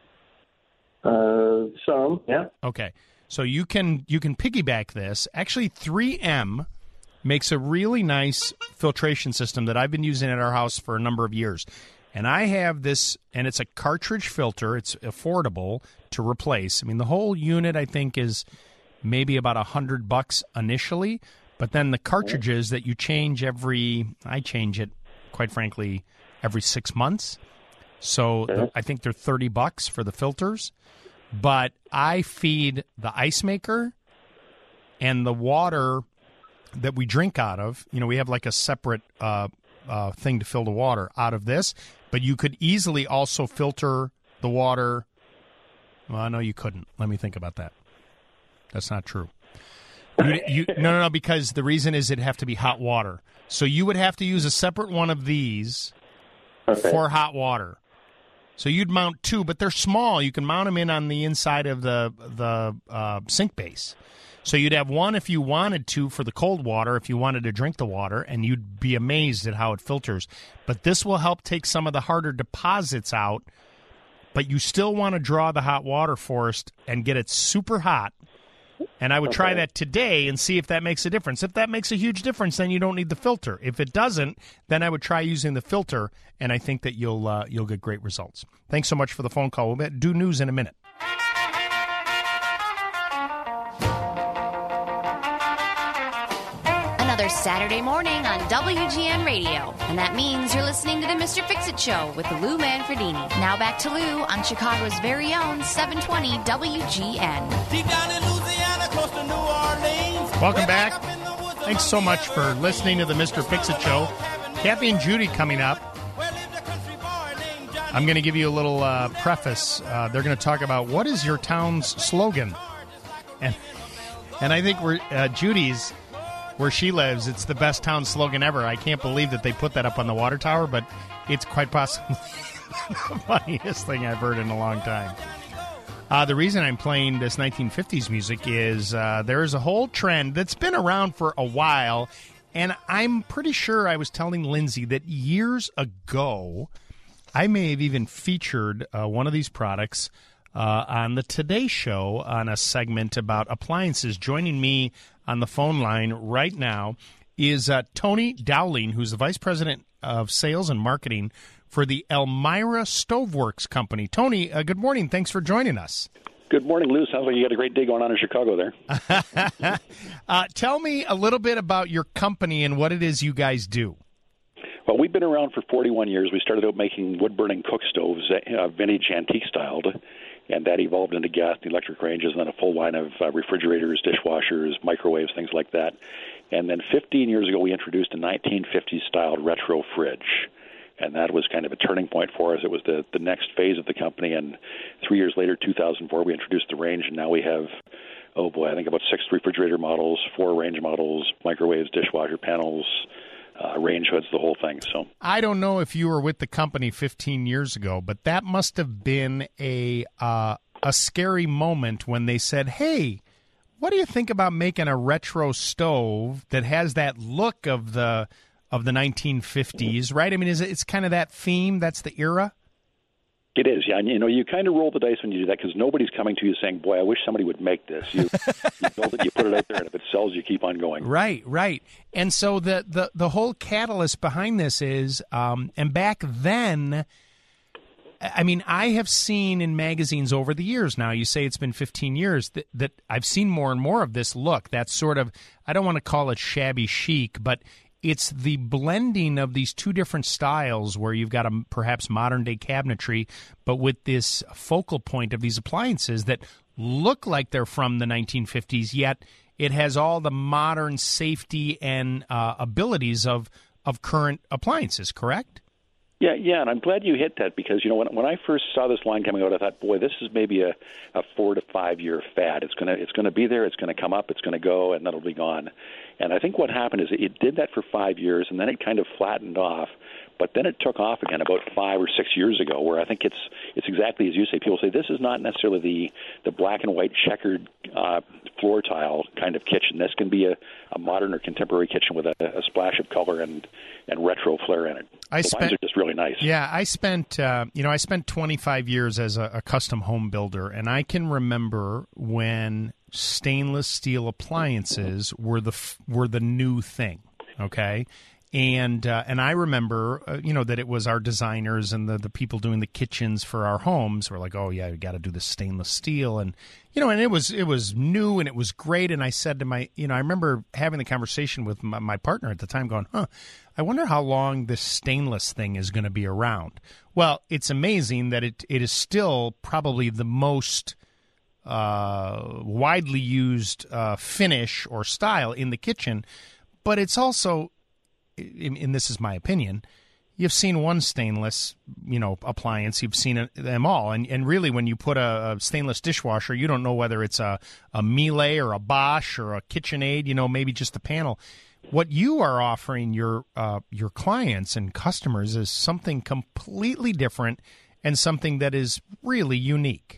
Some, yeah. Okay, so you can piggyback this. Actually, 3M makes a really nice filtration system that I've been using at our house for a number of years. And I have this, and it's a cartridge filter. It's affordable to replace. I mean, the whole unit, I think, is maybe about $100 initially. But then the cartridges that you change I change it, quite frankly, every 6 months. So I think they're $30 for the filters. But I feed the ice maker and the water that we drink out of. You know, we have like a separate thing to fill the water out of this. But you could easily also filter the water. Well, no, you couldn't. Let me think about that. That's not true. No, because the reason is it'd have to be hot water. So you would have to use a separate one of these for hot water. So you'd mount two, but they're small. You can mount them in on the inside of the sink base. So you'd have one if you wanted to for the cold water, if you wanted to drink the water, and you'd be amazed at how it filters. But this will help take some of the harder deposits out, but you still want to draw the hot water first and get it super hot. And I would try that today and see if that makes a difference. If that makes a huge difference, then you don't need the filter. If it doesn't, then I would try using the filter, and I think that you'll get great results. Thanks so much for the phone call. We'll do news in a minute. Another Saturday morning on WGN Radio. And that means you're listening to the Mr. Fix-It Show with Lou Manfredini. Now back to Lou on Chicago's very own 720 WGN. Deep down in Louisiana, close to New Orleans. Welcome back. Thanks so much for listening to the Mr. Fix-It Show. Kathy and Judy coming up. I'm going to give you a little preface. They're going to talk about what is your town's slogan. And I think Judy's, where she lives, it's the best town slogan ever. I can't believe that they put that up on the water tower, but it's quite possibly the funniest thing I've heard in a long time. The reason I'm playing this 1950s music is there is a whole trend that's been around for a while, and I'm pretty sure I was telling Lindsay that years ago I may have even featured one of these products on the Today Show on a segment about appliances. Joining me on the phone line right now is Tony Dowling, who's the Vice President of Sales and Marketing for the Elmira Stoveworks Company. Tony, good morning. Thanks for joining us. Good morning, Lou. Sounds like you got a great day going on in Chicago there. Tell me a little bit about your company and what it is you guys do. Well, we've been around for 41 years. We started out making wood-burning cook stoves, vintage antique-styled, and that evolved into gas and electric ranges, and then a full line of refrigerators, dishwashers, microwaves, things like that. And then 15 years ago, we introduced a 1950s-styled retro fridge, and that was kind of a turning point for us. It was the next phase of the company, and 3 years later, 2004, we introduced the range, and now we have, I think about 6 refrigerator models, 4 range models, microwaves, dishwasher panels, range hoods, the whole thing. So I don't know if you were with the company 15 years ago, but that must have been a scary moment when they said, hey, what do you think about making a retro stove that has that look of the 1950s, right? I mean, it's kind of that theme, that's the era? It is, yeah. And, you kind of roll the dice when you do that because nobody's coming to you saying, boy, I wish somebody would make this. You build it, you put it out there, and if it sells, you keep on going. Right. And so the whole catalyst behind this is, and back then, I mean, I have seen in magazines over the years now, you say it's been 15 years, that I've seen more and more of this look. That's sort of, I don't want to call it shabby chic, but it's the blending of these two different styles where you've got a perhaps modern-day cabinetry, but with this focal point of these appliances that look like they're from the 1950s, yet it has all the modern safety and abilities of current appliances, correct? Yeah, and I'm glad you hit that because, when I first saw this line coming out, I thought, boy, this is maybe a 4 to 5 year fad. It's gonna be there, it's gonna come up, it's gonna go, and then it'll be gone. And I think what happened is it did that for 5 years, and then it kind of flattened off. But then it took off again about 5 or 6 years ago, where I think it's exactly as you say. People say this is not necessarily the black and white checkered floor tile kind of kitchen. This can be a modern or contemporary kitchen with a splash of color and retro flair in it. The lines are just really nice. Yeah, I spent 25 years as a custom home builder, and I can remember when stainless steel appliances were the new thing. Okay. And I remember, that it was our designers and the people doing the kitchens for our homes were like, oh, yeah, you got to do the stainless steel. And, and it was new and it was great. And I said to I remember having the conversation with my partner at the time going, I wonder how long this stainless thing is going to be around. Well, it's amazing that it is still probably the most widely used finish or style in the kitchen. But it's also, and this is my opinion, you've seen one stainless, appliance, you've seen them all. And really, when you put a stainless dishwasher, you don't know whether it's a Miele or a Bosch or a KitchenAid, maybe just a panel. What you are offering your clients and customers is something completely different and something that is really unique.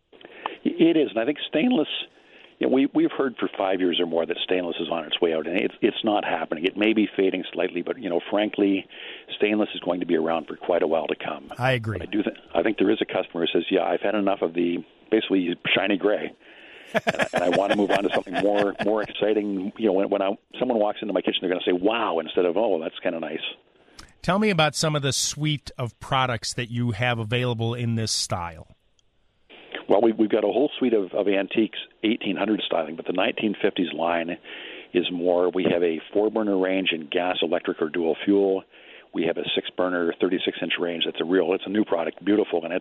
It is, and I think stainless... we've heard for 5 years or more that stainless is on its way out, and it's not happening. It may be fading slightly, but frankly, stainless is going to be around for quite a while to come. I agree. I think there is a customer who says, "Yeah, I've had enough of the basically shiny gray, and I want to move on to something more exciting." When someone walks into my kitchen, they're going to say, "Wow," instead of, "Oh, that's kind of nice." Tell me about some of the suite of products that you have available in this style. Well, we've got a whole suite of antiques, 1800 styling, but the 1950s line is more. We have a 4-burner range in gas, electric, or dual fuel. We have a 6-burner, 36-inch range. It's a new product, beautiful, and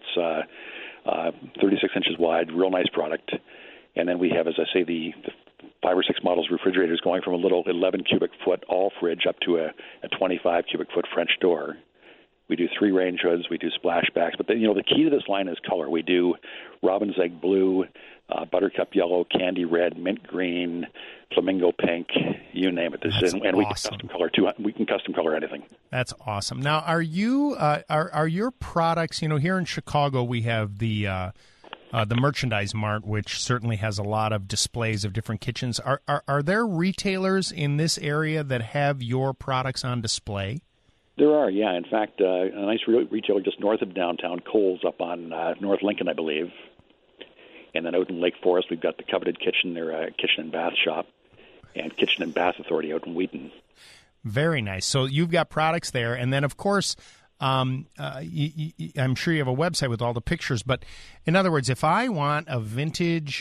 it's 36 inches wide, real nice product. And then we have, as I say, the 5 or 6 models refrigerators going from a little 11 cubic foot all fridge up to a 25 cubic foot French door. We do 3 range hoods. We do splashbacks. But the key to this line is color. We do robin's egg blue, buttercup yellow, candy red, mint green, flamingo pink, you name it. That's and awesome. We can custom color too. We can custom color anything. That's awesome. Now, are you are your products? Here in Chicago, we have the Merchandise Mart, which certainly has a lot of displays of different kitchens. Are there retailers in this area that have your products on display? There are, yeah. In fact, a nice retailer just north of downtown, Kohl's, up on North Lincoln, I believe. And then out in Lake Forest, we've got the Coveted Kitchen. They're a kitchen and bath shop, and Kitchen and Bath Authority out in Wheaton. Very nice. So you've got products there. And then, of course, I'm sure you have a website with all the pictures. But in other words, if I want a vintage,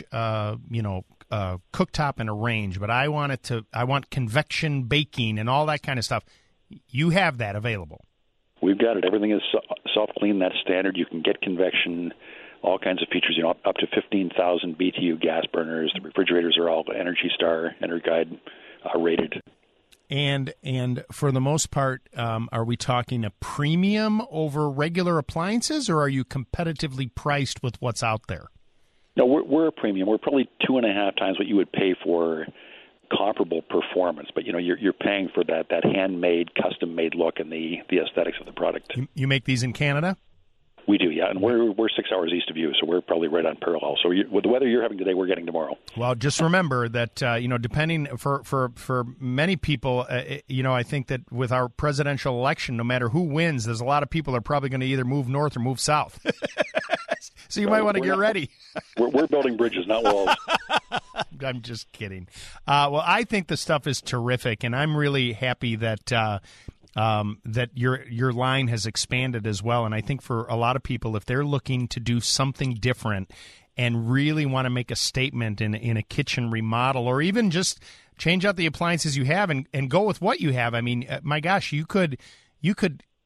cooktop and a range, but I want convection baking and all that kind of stuff, you have that available. We've got it. Everything is soft clean. That's standard. You can get convection, all kinds of features. Up to 15,000 BTU gas burners. The refrigerators are all Energy Star, EnerGuide rated. And for the most part, are we talking a premium over regular appliances, or are you competitively priced with what's out there? No, we're a premium. We're probably 2.5 times what you would pay for comparable performance, but you're paying for that handmade, custom-made look and the aesthetics of the product. You make these in Canada? We do, yeah, and we're 6 hours east of you, so we're probably right on parallel. So with the weather you're having today, we're getting tomorrow. Well, just remember that depending for many people, I think that with our presidential election, no matter who wins, there's a lot of people that are probably going to either move north or move south. So you might want to get ready. We're building bridges, not walls. I'm just kidding. Well, I think the stuff is terrific, and I'm really happy that that your line has expanded as well. And I think for a lot of people, if they're looking to do something different and really want to make a statement in a kitchen remodel, or even just change out the appliances you have and go with what you have, I mean, my gosh, you could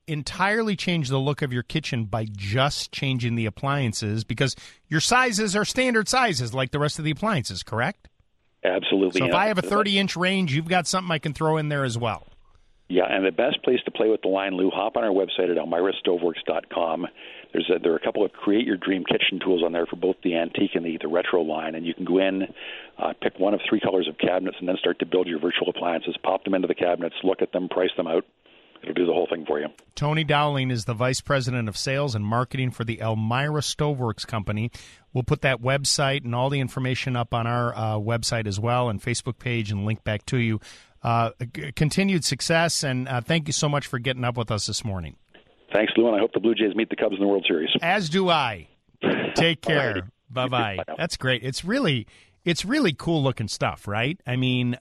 entirely change the look of your kitchen by just changing the appliances, because your sizes are standard sizes like the rest of the appliances, correct? Absolutely. So if I have a 30-inch range, you've got something I can throw in there as well. Yeah, and the best place to play with the line, Lou, hop on our website at ElmiraStoveworks.com. There are a couple of Create Your Dream kitchen tools on there for both the antique and the retro line, and you can go in, pick one of 3 colors of cabinets, and then start to build your virtual appliances, pop them into the cabinets, look at them, price them out. It'll do the whole thing for you. Tony Dowling is the Vice President of Sales and Marketing for the Elmira Stoveworks Company. We'll put that website and all the information up on our website as well, and Facebook page, and link back to you. Continued success, and thank you so much for getting up with us this morning. Thanks, Lou, and I hope the Blue Jays meet the Cubs in the World Series. As do I. Take care. Bye-bye. Bye now. That's great. It's really cool-looking stuff, right? I mean,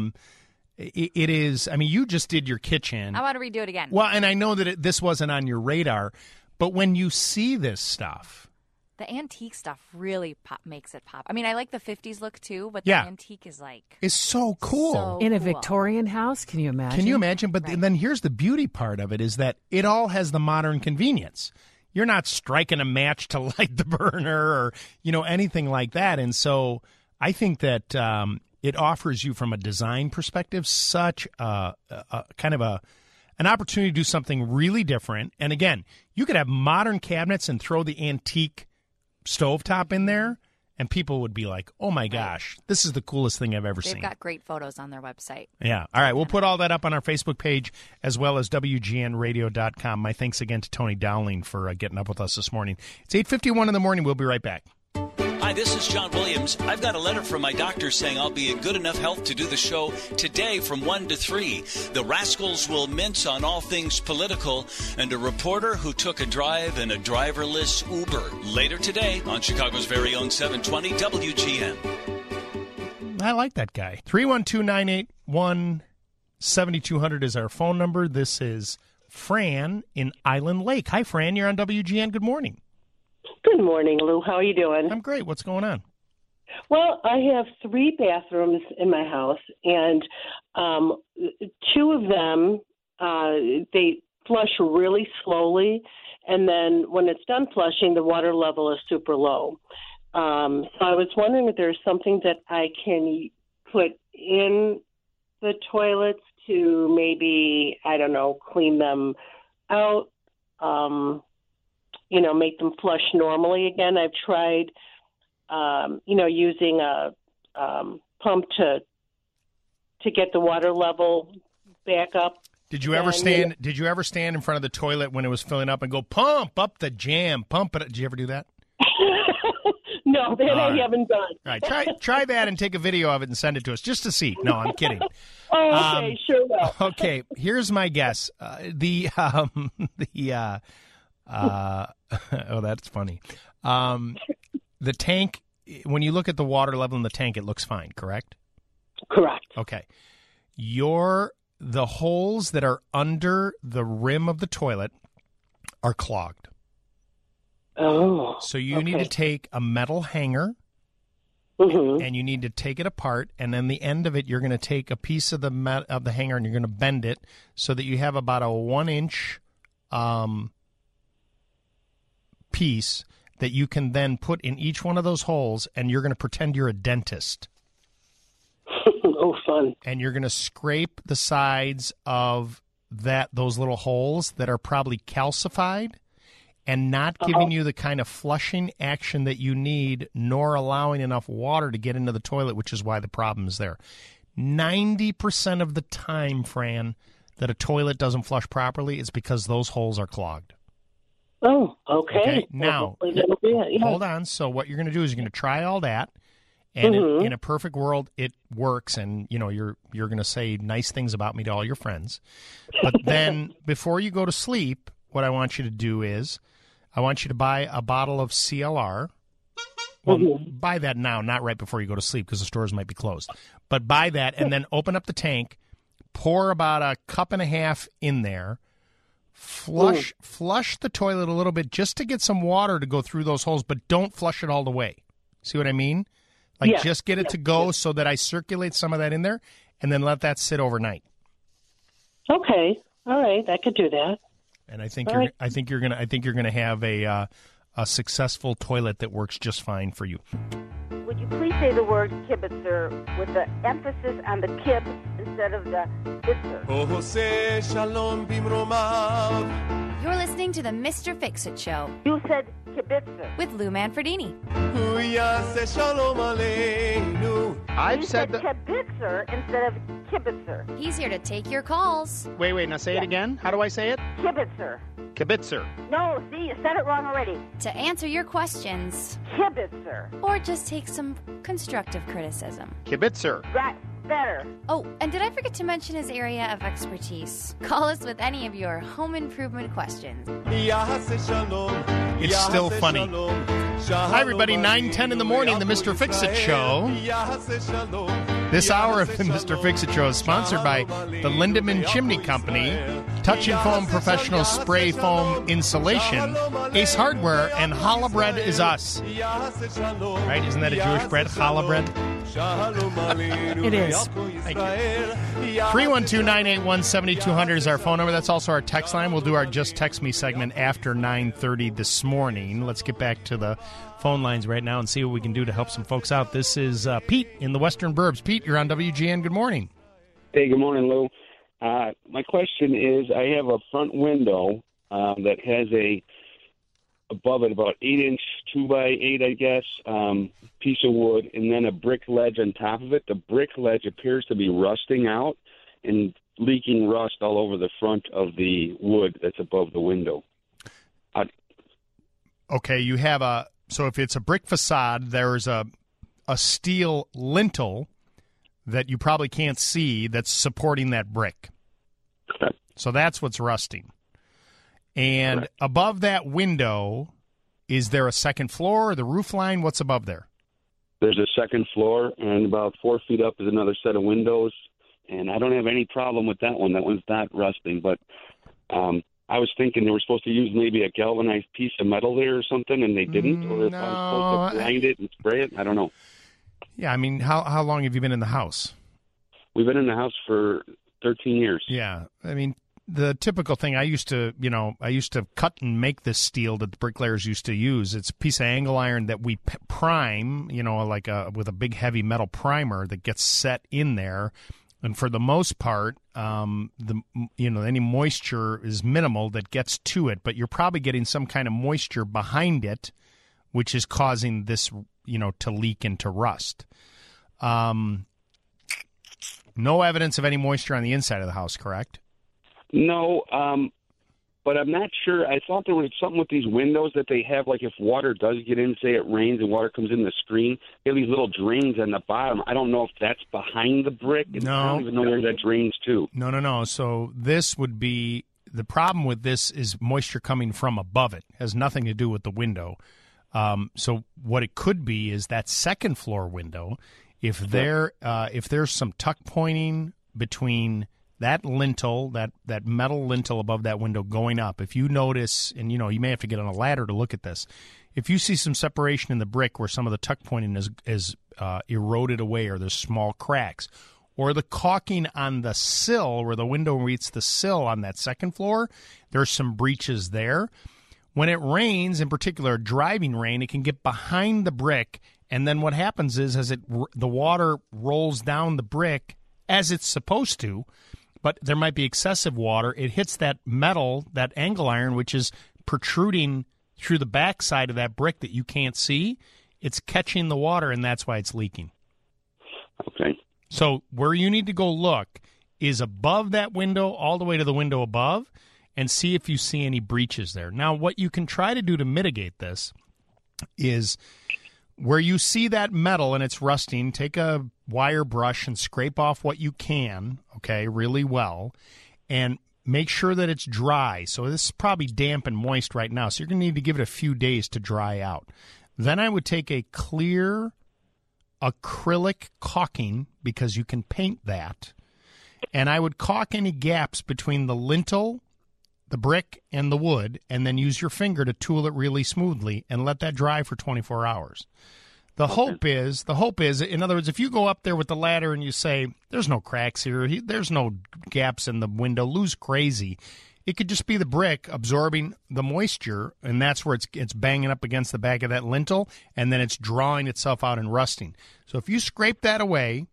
it is. I mean, you just did your kitchen. I want to redo it again. Well, and I know that this wasn't on your radar, but when you see this stuff, the antique stuff really makes it pop. I mean, I like the 50s look too, but Yeah. the antique is like... it's so cool. In a Victorian house, can you imagine? Can you imagine? But then here's the beauty part of it, is that it all has the modern convenience. You're not striking a match to light the burner or, anything like that. And so I think that it offers you, from a design perspective, such a kind of an opportunity to do something really different. And again, you could have modern cabinets and throw the antique stovetop in there, and people would be like, oh my gosh, this is the coolest thing I've ever They've seen. got great photos on their website. Yeah. All right. We'll put all that up on our Facebook page as well as WGNradio.com. My thanks again to Tony Dowling for getting up with us this morning. It's 8:51 in the morning. We'll be right back. Hi, this is John Williams. I've got a letter from my doctor saying I'll be in good enough health to do the show today from 1 to 3. The Rascals will mince on all things political, and a reporter who took a drive in a driverless Uber. Later today on Chicago's very own 720 WGN. I like that guy. 312-981-7200 is our phone number. This is Fran in Island Lake. Hi, Fran. You're on WGN. Good morning. Good morning, Lou. How are you doing? I'm great. What's going on? Well, I have 3 bathrooms in my house, and 2 of them, they flush really slowly, and then when it's done flushing, the water level is super low. So I was wondering if there's something that I can put in the toilets to maybe, I don't know, clean them out, make them flush normally again. I've tried, using a pump to get the water level back up. Did you ever stand in front of the toilet when it was filling up and go, pump up the jam, pump it? Did you ever do that? No, that I haven't done. All right, try that and take a video of it and send it to us just to see. No, I'm kidding. Oh, okay, sure will. Okay, here's my guess. Oh, that's funny. The tank, when you look at the water level in the tank, it looks fine, correct? Correct. Okay. The holes that are under the rim of the toilet are clogged. Oh. So you need to take a metal hanger, and you need to take it apart, and then the end of it, you're going to take a piece of the hanger and you're going to bend it so that you have about a 1-inch piece that you can then put in each one of those holes, and you're going to pretend you're a dentist. Oh, fun. And you're going to scrape the sides of those little holes that are probably calcified and not giving you the kind of flushing action that you need, nor allowing enough water to get into the toilet, which is why the problem is there. 90% of the time, Fran, that a toilet doesn't flush properly is because those holes are clogged. Oh, okay. Now, hold on. So what you're going to do is you're going to try all that, and in a perfect world, it works, and you're going to say nice things about me to all your friends. But then before you go to sleep, what I want you to do is I want you to buy a bottle of CLR. Well, buy that now, not right before you go to sleep because the stores might be closed. But buy that and then open up the tank, pour about a cup and a half in there, flush the toilet a little bit just to get some water to go through those holes, but don't flush it all the way. See what I mean? Just get it to go so that I circulate some of that in there and then let that sit overnight. Okay. All right. I could do that. And I think All you're right. I think you're gonna have a successful toilet that works just fine for you. Would you please say the word kibitzer with the emphasis on the kib instead of the bitzer? You're listening to the Mr. Fix-It Show. You said kibitzer. With Lou Manfredini. You said kibitzer instead of kibitzer. He's here to take your calls. Wait, now say it again. How do I say it? Kibitzer. Kibitzer. No, see, you said it wrong already. To answer your questions. Kibitzer. Or just take some constructive criticism. Kibitzer. Right. Better. Oh, and did I forget to mention his area of expertise? Call us with any of your home improvement questions. It's still funny. Hi, everybody. 9:10 in the morning, the Mr. Fix-It Show. This hour of the Mr. Fix-It Show is sponsored by the Lindemann Chimney Company, Touch and Foam Professional Spray Foam Insulation, Ace Hardware, and Challah Bread is us. Right? Isn't that a Jewish bread? Challah bread? It is. Thank you. 312-981-7200 is our phone number. That's also our text line. We'll do our Just Text Me segment after 9:30 this morning. Let's get back to the phone lines right now and see what we can do to help some folks out. This is Pete in the Western Burbs. Pete, you're on WGN. Good morning. Hey, good morning, Lou. My question is, I have a front window that has above it about 8-inch 2x8, I guess, piece of wood, and then a brick ledge on top of it. The brick ledge appears to be rusting out and leaking rust all over the front of the wood that's above the window. Okay, you have so if it's a brick facade, there's a steel lintel that you probably can't see that's supporting that brick. Okay. So that's what's rusting. And above that window, is there a second floor or the roof line? What's above there? There's a second floor, and about 4 feet up is another set of windows. And I don't have any problem with that one. That one's not rusting. But I was thinking they were supposed to use maybe a galvanized piece of metal there or something, and they didn't. Or if I was supposed to blind it and spray it. I don't know. Yeah, I mean, how long have you been in the house? We've been in the house for 13 years. Yeah, I mean, the typical thing I used to cut and make this steel that the bricklayers used to use. It's a piece of angle iron that we prime, like with a big heavy metal primer that gets set in there. And for the most part, any moisture is minimal that gets to it, but you're probably getting some kind of moisture behind it, which is causing this, to leak and to rust. No evidence of any moisture on the inside of the house, correct? No, but I'm not sure. I thought there was something with these windows that they have, like if water does get in, say it rains and water comes in the screen, they have these little drains on the bottom. I don't know if that's behind the brick. No. I don't even know where that drains to. No. So this would be, the problem with this is moisture coming from above it. It has nothing to do with the window. So what it could be is that second floor window, if there's some tuck pointing between that lintel, that metal lintel above that window going up, if you notice, and you may have to get on a ladder to look at this, if you see some separation in the brick where some of the tuck pointing is eroded away, or there's small cracks, or the caulking on the sill where the window meets the sill on that second floor, there's some breaches there. When it rains, in particular driving rain, it can get behind the brick, and then what happens is as the water rolls down the brick as it's supposed to, but there might be excessive water, it hits that metal, that angle iron, which is protruding through the backside of that brick that you can't see. It's catching the water, and that's why it's leaking. Okay. So where you need to go look is above that window, all the way to the window above, and see if you see any breaches there. Now, what you can try to do to mitigate this is where you see that metal and it's rusting, take a wire brush and scrape off what you can, okay, really well, and make sure that it's dry. So this is probably damp and moist right now, so you're going to need to give it a few days to dry out. Then I would take a clear acrylic caulking, because you can paint that, and I would caulk any gaps between the lintel, the brick, and the wood, and then use your finger to tool it really smoothly and let that dry for 24 hours. The hope is, in other words, if you go up there with the ladder and you say, there's no cracks here, there's no gaps in the window, Lou's crazy, It could just be the brick absorbing the moisture, and that's where it's banging up against the back of that lintel, and then it's drawing itself out and rusting. So if you scrape that away,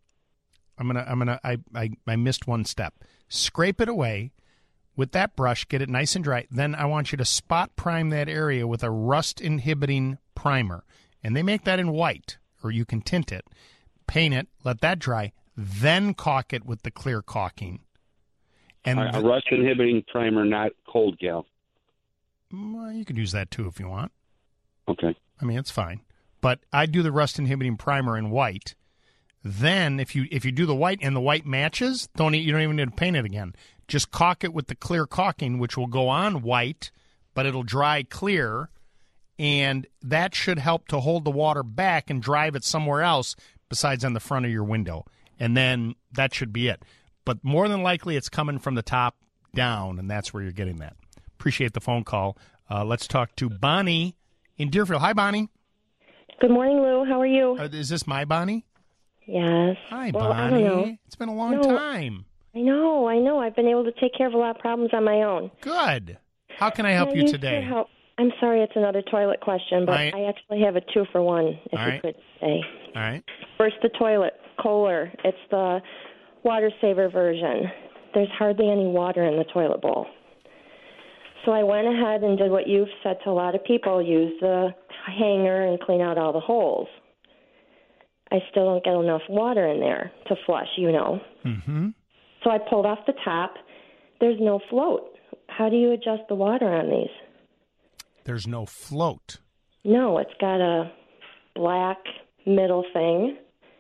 I missed one step. Scrape it away with that brush, get it nice and dry. Then I want you to spot prime that area with a rust-inhibiting primer. And they make that in white, or you can tint it. Paint it, let that dry, then caulk it with the clear caulking. And a rust-inhibiting primer, not cold gal. Well, you could use that too if you want. Okay. I mean, it's fine. But I do the rust-inhibiting primer in white. Then, if you do the white and the white matches, you don't even need to paint it again. Just caulk it with the clear caulking, which will go on white, but it'll dry clear, and that should help to hold the water back and drive it somewhere else besides on the front of your window. And then that should be it. But more than likely, it's coming from the top down, and that's where you're getting that. Appreciate the phone call. Let's talk to Bonnie in Deerfield. Hi, Bonnie. Good morning, Lou. How are you? Is this my Bonnie? Yes. Hi, well, Bonnie. I don't know. It's been a long time. I know. I've been able to take care of a lot of problems on my own. Good. How can I help you today? I'm sorry, it's another toilet question, but I actually have a 2-for-1, if you could say. All right. First, the toilet, Kohler. It's the water saver version. There's hardly any water in the toilet bowl. So I went ahead and did what you've said to a lot of people, use the hanger and clean out all the holes. I still don't get enough water in there to flush, Mm-hmm. So I pulled off the top. There's no float. How do you adjust the water on these? There's no float. No, it's got a black middle thing.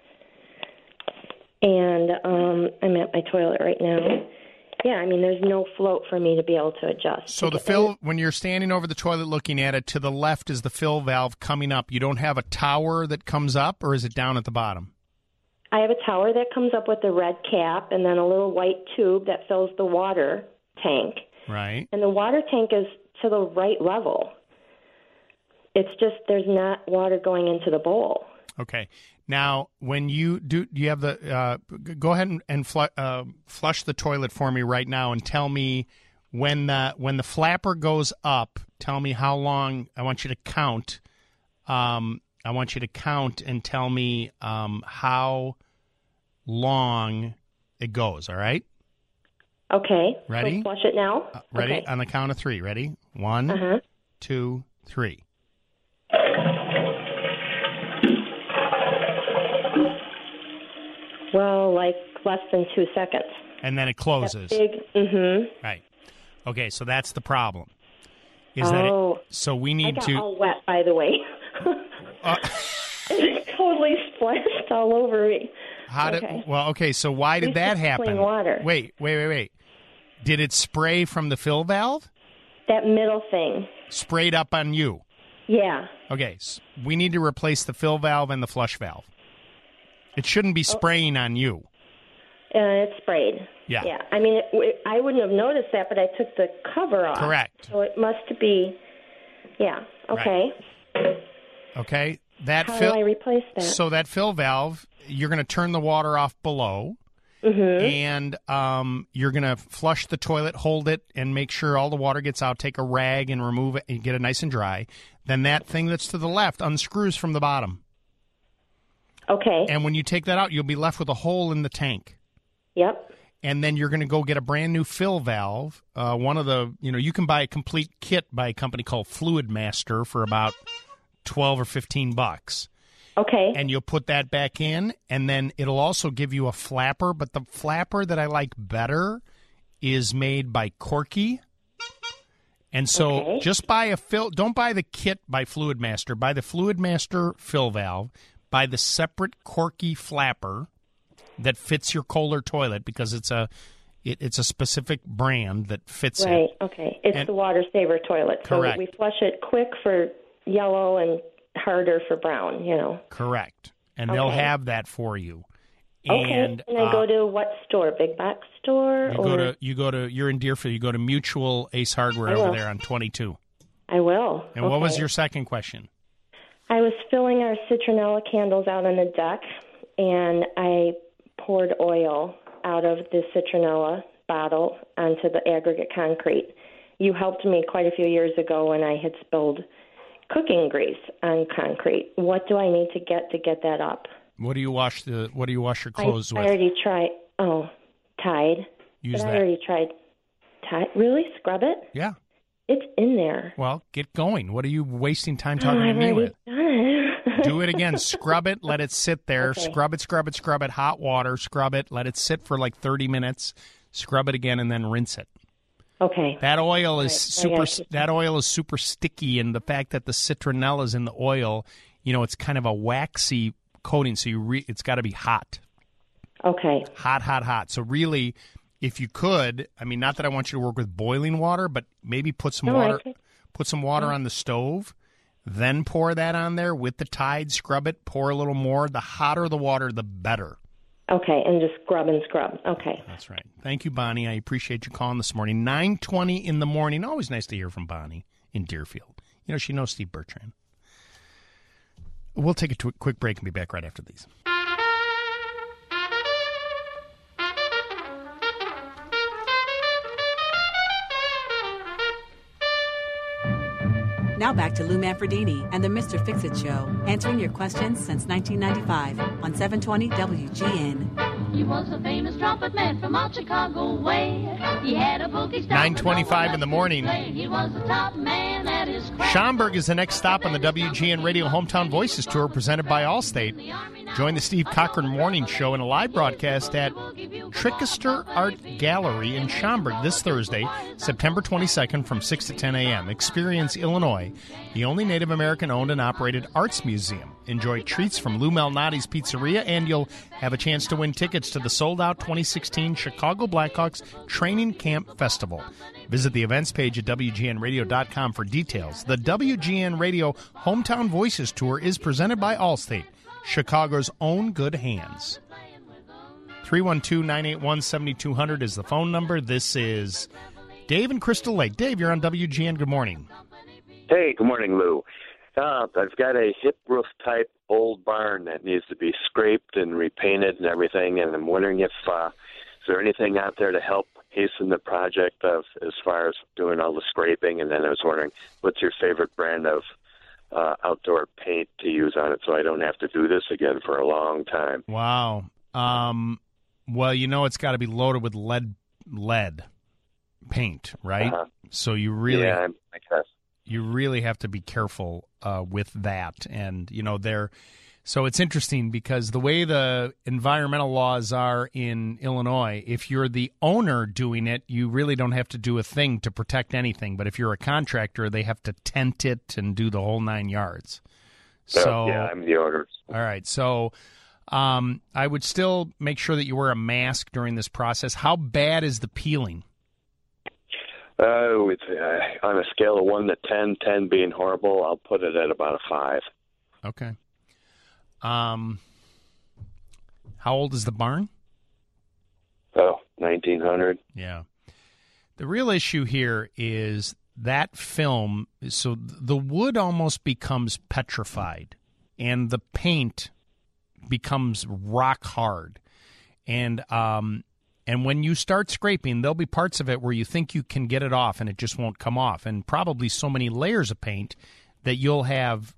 And I'm at my toilet right now. Yeah, I mean, there's no float for me to be able to adjust. So the fill, when you're standing over the toilet looking at it, to the left is the fill valve coming up. You don't have a tower that comes up, or is it down at the bottom? I have a tower that comes up with the red cap and then a little white tube that fills the water tank. Right. And the water tank is to the right level. It's just there's not water going into the bowl. Okay. Now, when you do you have the go ahead and flush the toilet for me right now and tell me when the flapper goes up, tell me how long. I want you to count. I want you to count and tell me how long it goes, all right? Okay. Ready? So flush it now? Ready? Okay. On the count of 3. Ready? 1, 2, 3. Well, like less than 2 seconds. And then it closes. Right. Okay, so that's the problem. So we need I got all wet, by the way. It totally splashed all over me. So why did that happen? Clean water. Wait. Did it spray from the fill valve? That middle thing. Sprayed up on you? Yeah. Okay, so we need to replace the fill valve and the flush valve. It shouldn't be spraying on you. It sprayed. Yeah. Yeah. I mean, I wouldn't have noticed that, but I took the cover off. Correct. So it must be, yeah. Okay. Right. Okay. How do I replace that? So that fill valve, you're going to turn the water off below, and you're going to flush the toilet, hold it, and make sure all the water gets out. Take a rag and remove it and get it nice and dry. Then that thing that's to the left unscrews from the bottom. Okay. And when you take that out, you'll be left with a hole in the tank. Yep. And then you're going to go get a brand new fill valve. One of the, you can buy a complete kit by a company called Fluid Master for about $12 or $15. Okay. And you'll put that back in, and then it'll also give you a flapper. But the flapper that I like better is made by Corky. And so just buy a fill. Don't buy the kit by Fluid Master. Buy the Fluid Master fill valve. Buy the separate Corky flapper that fits your Kohler toilet because it's a specific brand that fits it. Right. Okay. It's the water saver toilet. Correct. So we flush it quick for yellow and harder for brown. Correct. And they'll have that for you. Okay. And I go to what store? Big box store? You're in Deerfield. You go to Mutual Ace Hardware over there on 22. I will. And what was your second question? I was filling our citronella candles out on the deck, and I poured oil out of the citronella bottle onto the aggregate concrete. you helped me quite a few years ago when I had spilled cooking grease on concrete. What do I need to get that up? What do you wash your clothes with? I already tried. Oh, Tide. Use but that. I already tried Tide. Really? Scrub it? Yeah. It's in there. Well, get going. What are you wasting time talking to me with? I've already done it. Do it again. Scrub it. Let it sit there. Okay. Scrub it. Hot water. Scrub it. Let it sit for like 30 minutes. Scrub it again and then rinse it. Okay. That oil is Right. That oil is super sticky, and the fact that the citronella is in the oil, it's kind of a waxy coating. So it's got to be hot. Okay. Hot. So really, if you could, not that I want you to work with boiling water, but maybe put some water. Put some water on the stove, then pour that on there with the Tide. Scrub it. Pour a little more. The hotter the water, the better. Okay, and just scrub and scrub. Okay. That's right. Thank you, Bonnie. I appreciate you calling this morning. 9:20 in the morning. Always nice to hear from Bonnie in Deerfield. She knows Steve Bertrand. We'll take a quick break and be back right after these. Now back to Lou Manfredini and the Mr. Fix-It Show, answering your questions since 1995 on 720 WGN. He was a famous trumpet man from out Chicago way. He had a boogie style. 9:25 in the morning. He was the top man at his craft. Schaumburg is the next stop on the WGN Radio Hometown Voices Tour presented by Allstate. Join the Steve Cochran Morning Show in a live broadcast at Trickster Art Gallery in Schaumburg this Thursday, September 22nd from 6 to 10 a.m. Experience Illinois, the only Native American-owned and operated arts museum. Enjoy treats from Lou Malnati's Pizzeria, and you'll have a chance to win tickets to the sold-out 2016 Chicago Blackhawks Training Camp Festival. Visit the events page at WGNradio.com for details. The WGN Radio Hometown Voices Tour is presented by Allstate, Chicago's own good hands. 312-981-7200 is the phone number. This is Dave in Crystal Lake. Dave, you're on WGN. Good morning. Hey, good morning, Lou. I've got a hip roof type old barn that needs to be scraped and repainted and everything, and I'm wondering if is there anything out there to help hasten the project of as far as doing all the scraping? And then I was wondering, what's your favorite brand of outdoor paint to use on it so I don't have to do this again for a long time? Wow. Well, it's got to be loaded with lead paint, right? So you really, I guess. You really have to be careful with that. And, so it's interesting because the way the environmental laws are in Illinois, if you're the owner doing it, you really don't have to do a thing to protect anything. But if you're a contractor, they have to tent it and do the whole 9 yards. So yeah, I'm the owner. All right. So I would still make sure that you wear a mask during this process. How bad is the peeling? It's on a scale of 1 to 10, 10 being horrible, I'll put it at about a 5. Okay. How old is the barn? 1900. Yeah. The real issue here is that film, so the wood almost becomes petrified, and the paint becomes rock hard. And when you start scraping, there'll be parts of it where you think you can get it off, and it just won't come off. And probably so many layers of paint that you'll have,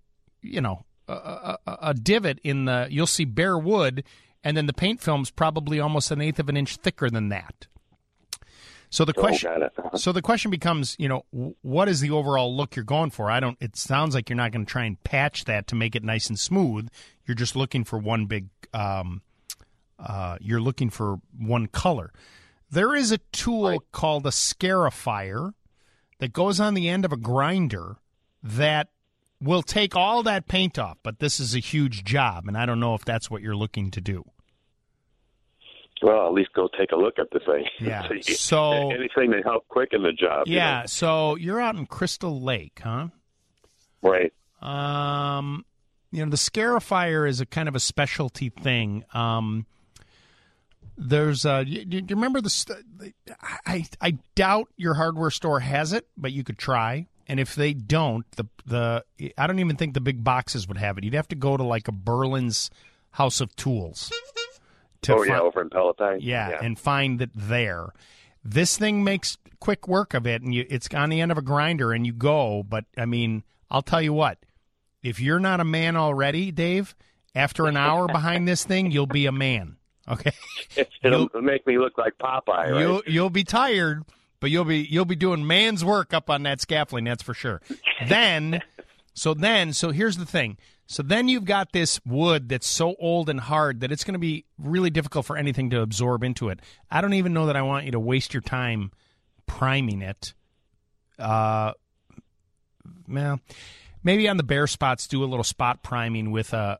a divot in the. You'll see bare wood, and then the paint film's probably almost 1/8 of an inch thicker than that. So the question becomes, what is the overall look you're going for? It sounds like you're not going to try and patch that to make it nice and smooth. You're just looking for one big. You're looking for one color. There is a tool called a scarifier that goes on the end of a grinder that will take all that paint off, but this is a huge job, and I don't know if that's what you're looking to do. Well, at least go take a look at the thing. Yeah. So anything to help quicken the job. Yeah. So you're out in Crystal Lake, huh? Right. The scarifier is a kind of a specialty thing. There's do you remember I doubt your hardware store has it, but you could try. And if they don't, I don't even think the big boxes would have it. You'd have to go to like a Berlin's House of Tools. Over in Palatine. Yeah, and find it there. This thing makes quick work of it, and it's on the end of a grinder, and you go. But, I mean, I'll tell you what. If you're not a man already, Dave, after an hour behind this thing, you'll be a man. Okay? It'll make me look like Popeye, right? You'll be tired, but you'll be doing man's work up on that scaffolding, that's for sure. So here's the thing. So then you've got this wood that's so old and hard that it's going to be really difficult for anything to absorb into it. I don't even know that I want you to waste your time priming it. Well, maybe on the bare spots, do a little spot priming with a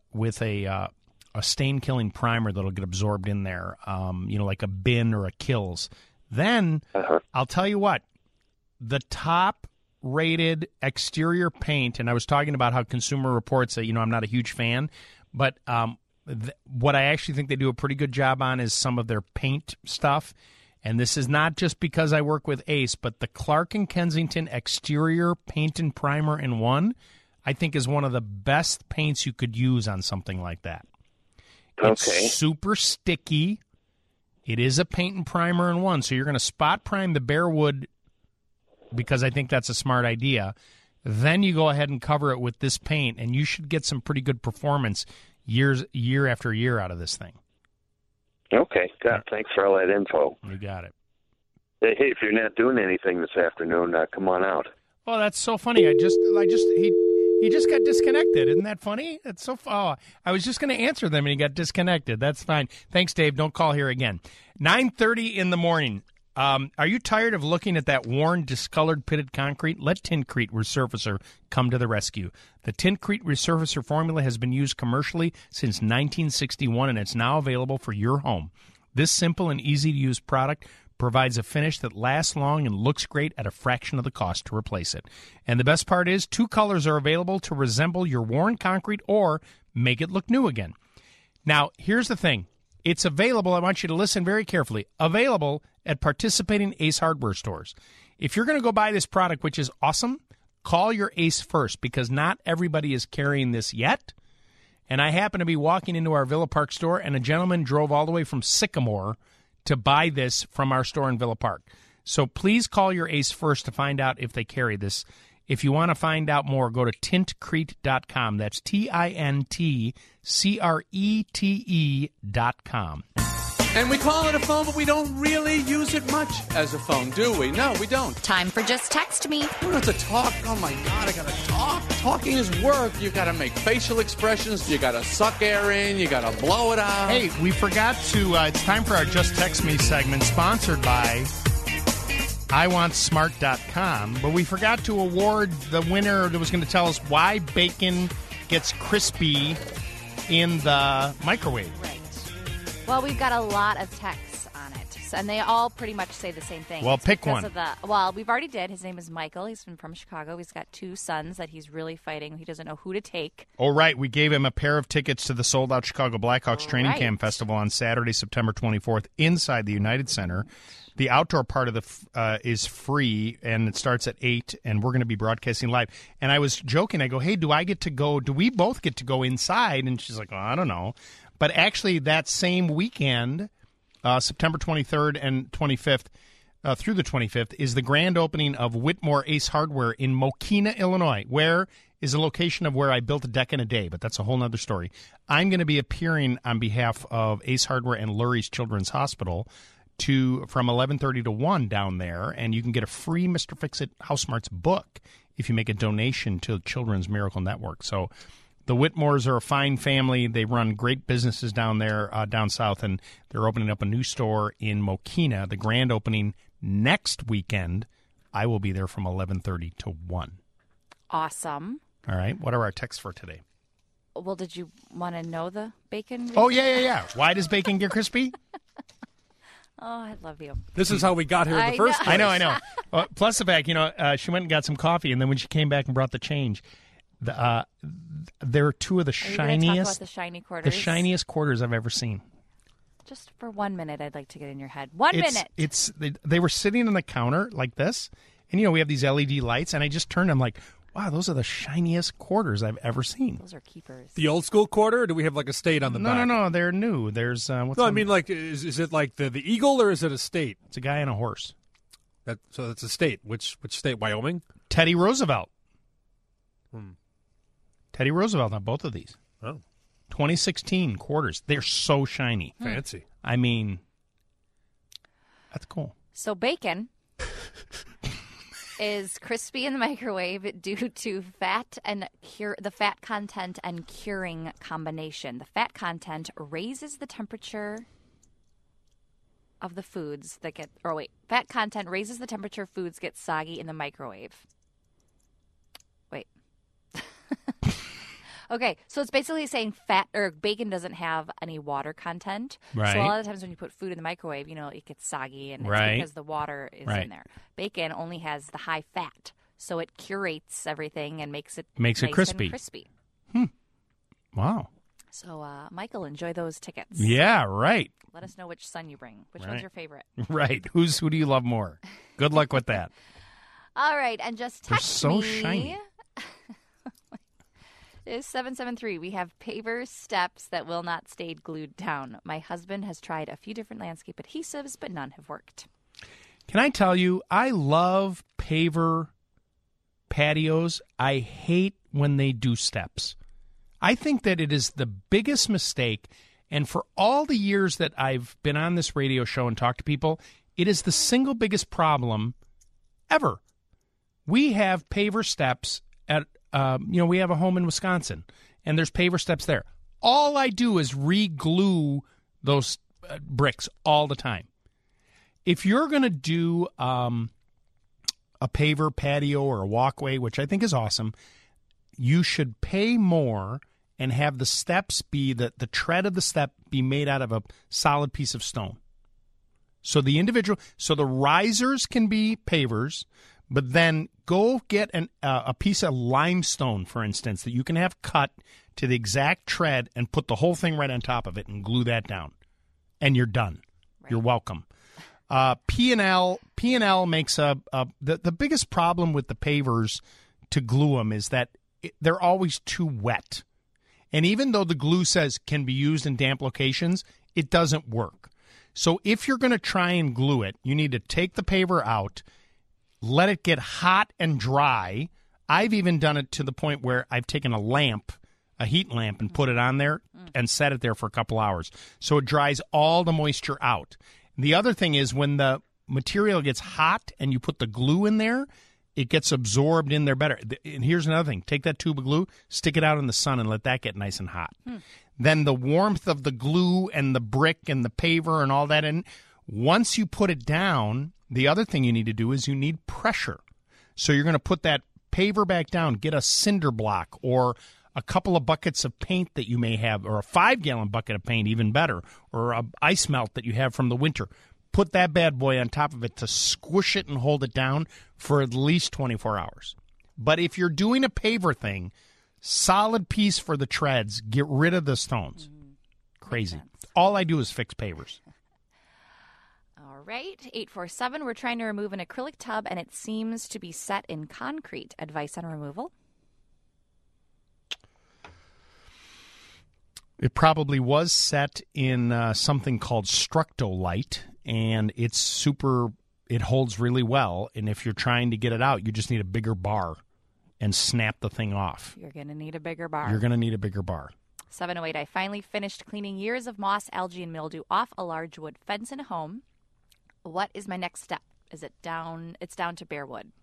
stain killing primer that'll get absorbed in there. Like a Bin or a Kills. Then I'll tell you what, the top rated exterior paint, and I was talking about how Consumer Reports that I'm not a huge fan, but what I actually think they do a pretty good job on is some of their paint stuff. And this is not just because I work with Ace, but the Clark & Kensington exterior paint and primer in one, I think is one of the best paints you could use on something like that. It's super sticky. It is a paint and primer in one, so you're going to spot prime the bare wood because I think that's a smart idea. Then you go ahead and cover it with this paint, and you should get some pretty good performance year after year out of this thing. Okay, God, thanks for all that info. You got it. Hey, if you're not doing anything this afternoon, come on out. Oh, that's so funny. He just got disconnected. Isn't that funny? That's so. Oh, I was just going to answer them, and he got disconnected. That's fine. Thanks, Dave. Don't call here again. 9:30 in the morning. Are you tired of looking at that worn, discolored, pitted concrete? Let Tintcrete Resurfacer come to the rescue. The Tintcrete Resurfacer formula has been used commercially since 1961, and it's now available for your home. This simple and easy-to-use product provides a finish that lasts long and looks great at a fraction of the cost to replace it. And the best part is 2 colors are available to resemble your worn concrete or make it look new again. Now, here's the thing. It's available, I want you to listen very carefully, available at participating Ace Hardware stores. If you're going to go buy this product, which is awesome, call your Ace first because not everybody is carrying this yet. And I happen to be walking into our Villa Park store, and a gentleman drove all the way from Sycamore to buy this from our store in Villa Park. So please call your Ace first to find out if they carry this. If you want to find out more, go to tintcrete.com. That's TINTCRETE.com. And we call it a phone, but we don't really use it much as a phone, do we? No, we don't. Time for Just Text Me. We don't have to talk. Oh, my God, I got to talk. Talking is work. You got to make facial expressions. You got to suck air in. You got to blow it out. Hey, we forgot to, it's time for our Just Text Me segment, sponsored by iwantsmart.com, but we forgot to award the winner that was going to tell us why bacon gets crispy in the microwave. Right. Well, we've got a lot of texts on it, and they all pretty much say the same thing. Well, pick one. We've already did. His name is Michael. He's from Chicago. He's got 2 sons that he's really fighting. He doesn't know who to take. Oh, right. We gave him a pair of tickets to the sold-out Chicago Blackhawks Training Camp Festival on Saturday, September 24th, inside the United Center. The outdoor part of the is free, and it starts at 8, and we're going to be broadcasting live. And I was joking. I go, hey, do we both get to go inside? And she's like, oh, I don't know. But actually, that same weekend, September 23rd and 25th, through the 25th, is the grand opening of Whitmore Ace Hardware in Mokina, Illinois, where is a location of where I built a deck in a day, but that's a whole other story. I'm going to be appearing on behalf of Ace Hardware and Lurie's Children's Hospital from 11:30 to 1 down there, and you can get a free Mr. Fix-It House Smarts book if you make a donation to Children's Miracle Network. So the Whitmores are a fine family. They run great businesses down there, down south, and they're opening up a new store in Mokina. The grand opening next weekend. I will be there from 11:30 to 1. Awesome. All right. What are our texts for today? Well, did you want to know the bacon? Oh, yeah. Why does bacon get crispy? Oh, I love you. This is how we got here in the first place. I know. Well, plus the fact, she went and got some coffee, and then when she came back and brought the change, there are 2 of the shiniest, the shiny quarters? The shiniest quarters I've ever seen. Just for 1 minute, I'd like to get in your head. 1 minute. They were sitting on the counter like this, and we have these LED lights, and I just turned. I'm like, Wow, those are the shiniest quarters I've ever seen. Those are keepers. The old school quarter, or do we have like a state on the back? No, they're new. There's what's no, I mean like is it like the eagle or is it a state? It's a guy and a horse. So that's a state. Which state? Wyoming? Teddy Roosevelt. Teddy Roosevelt on both of these. Oh. 2016 quarters. They're so shiny. Fancy. I mean, that's cool. So bacon is crispy in the microwave due to fat and the fat content and curing combination. The fat content raises the temperature of the foods that get fat content raises the temperature foods get soggy in the microwave. Wait. Okay, so it's basically saying fat or bacon doesn't have any water content. Right. So a lot of times when you put food in the microwave, it gets soggy, and it's because the water is in there. Bacon only has the high fat, so it curates everything and makes it nice crispy. And crispy. Wow. So, Michael, enjoy those tickets. Yeah, right. Let us know which son you bring. Which one's your favorite? Right. Who do you love more? Good luck with that. All right, and just text They're so me. shiny. Is 773. We have paver steps that will not stay glued down. My husband has tried a few different landscape adhesives, but none have worked. Can I tell you, I love paver patios. I hate when they do steps. I think that it is the biggest mistake, and for all the years that I've been on this radio show and talked to people, it is the single biggest problem ever. We have paver steps at we have a home in Wisconsin, and there's paver steps there. All I do is re-glue those bricks all the time. If you're going to do a paver patio or a walkway, which I think is awesome, you should pay more and have the steps be the tread of the step be made out of a solid piece of stone. So the risers can be pavers, but then go get a piece of limestone, for instance, that you can have cut to the exact tread and put the whole thing right on top of it and glue that down. And you're done. Right. You're welcome. P&L makes the biggest problem with the pavers to glue them is that they're always too wet. And even though the glue says can be used in damp locations, it doesn't work. So if you're going to try and glue it, you need to take the paver out, let it get hot and dry. I've even done it to the point where I've taken a heat lamp, and put it on there and set it there for a couple hours. So it dries all the moisture out. The other thing is when the material gets hot and you put the glue in there, it gets absorbed in there better. And here's another thing. Take that tube of glue, stick it out in the sun, and let that get nice and hot. Then the warmth of the glue and the brick and the paver and all that in, once you put it down, the other thing you need to do is you need pressure. So you're going to put that paver back down, get a cinder block or a couple of buckets of paint that you may have, or a 5-gallon bucket of paint, even better, or a ice melt that you have from the winter. Put that bad boy on top of it to squish it and hold it down for at least 24 hours. But if you're doing a paver thing, solid piece for the treads, get rid of the stones. Crazy. All I do is fix pavers. All right, 847. We're trying to remove an acrylic tub, and it seems to be set in concrete. Advice on removal? It probably was set in something called Structolite, and it holds really well. And if you're trying to get it out, you just need a bigger bar and snap the thing off. You're going to need a bigger bar. 708. I finally finished cleaning years of moss, algae, and mildew off a large wood fence in a home. What is my next step? Is it down? It's down to bare wood.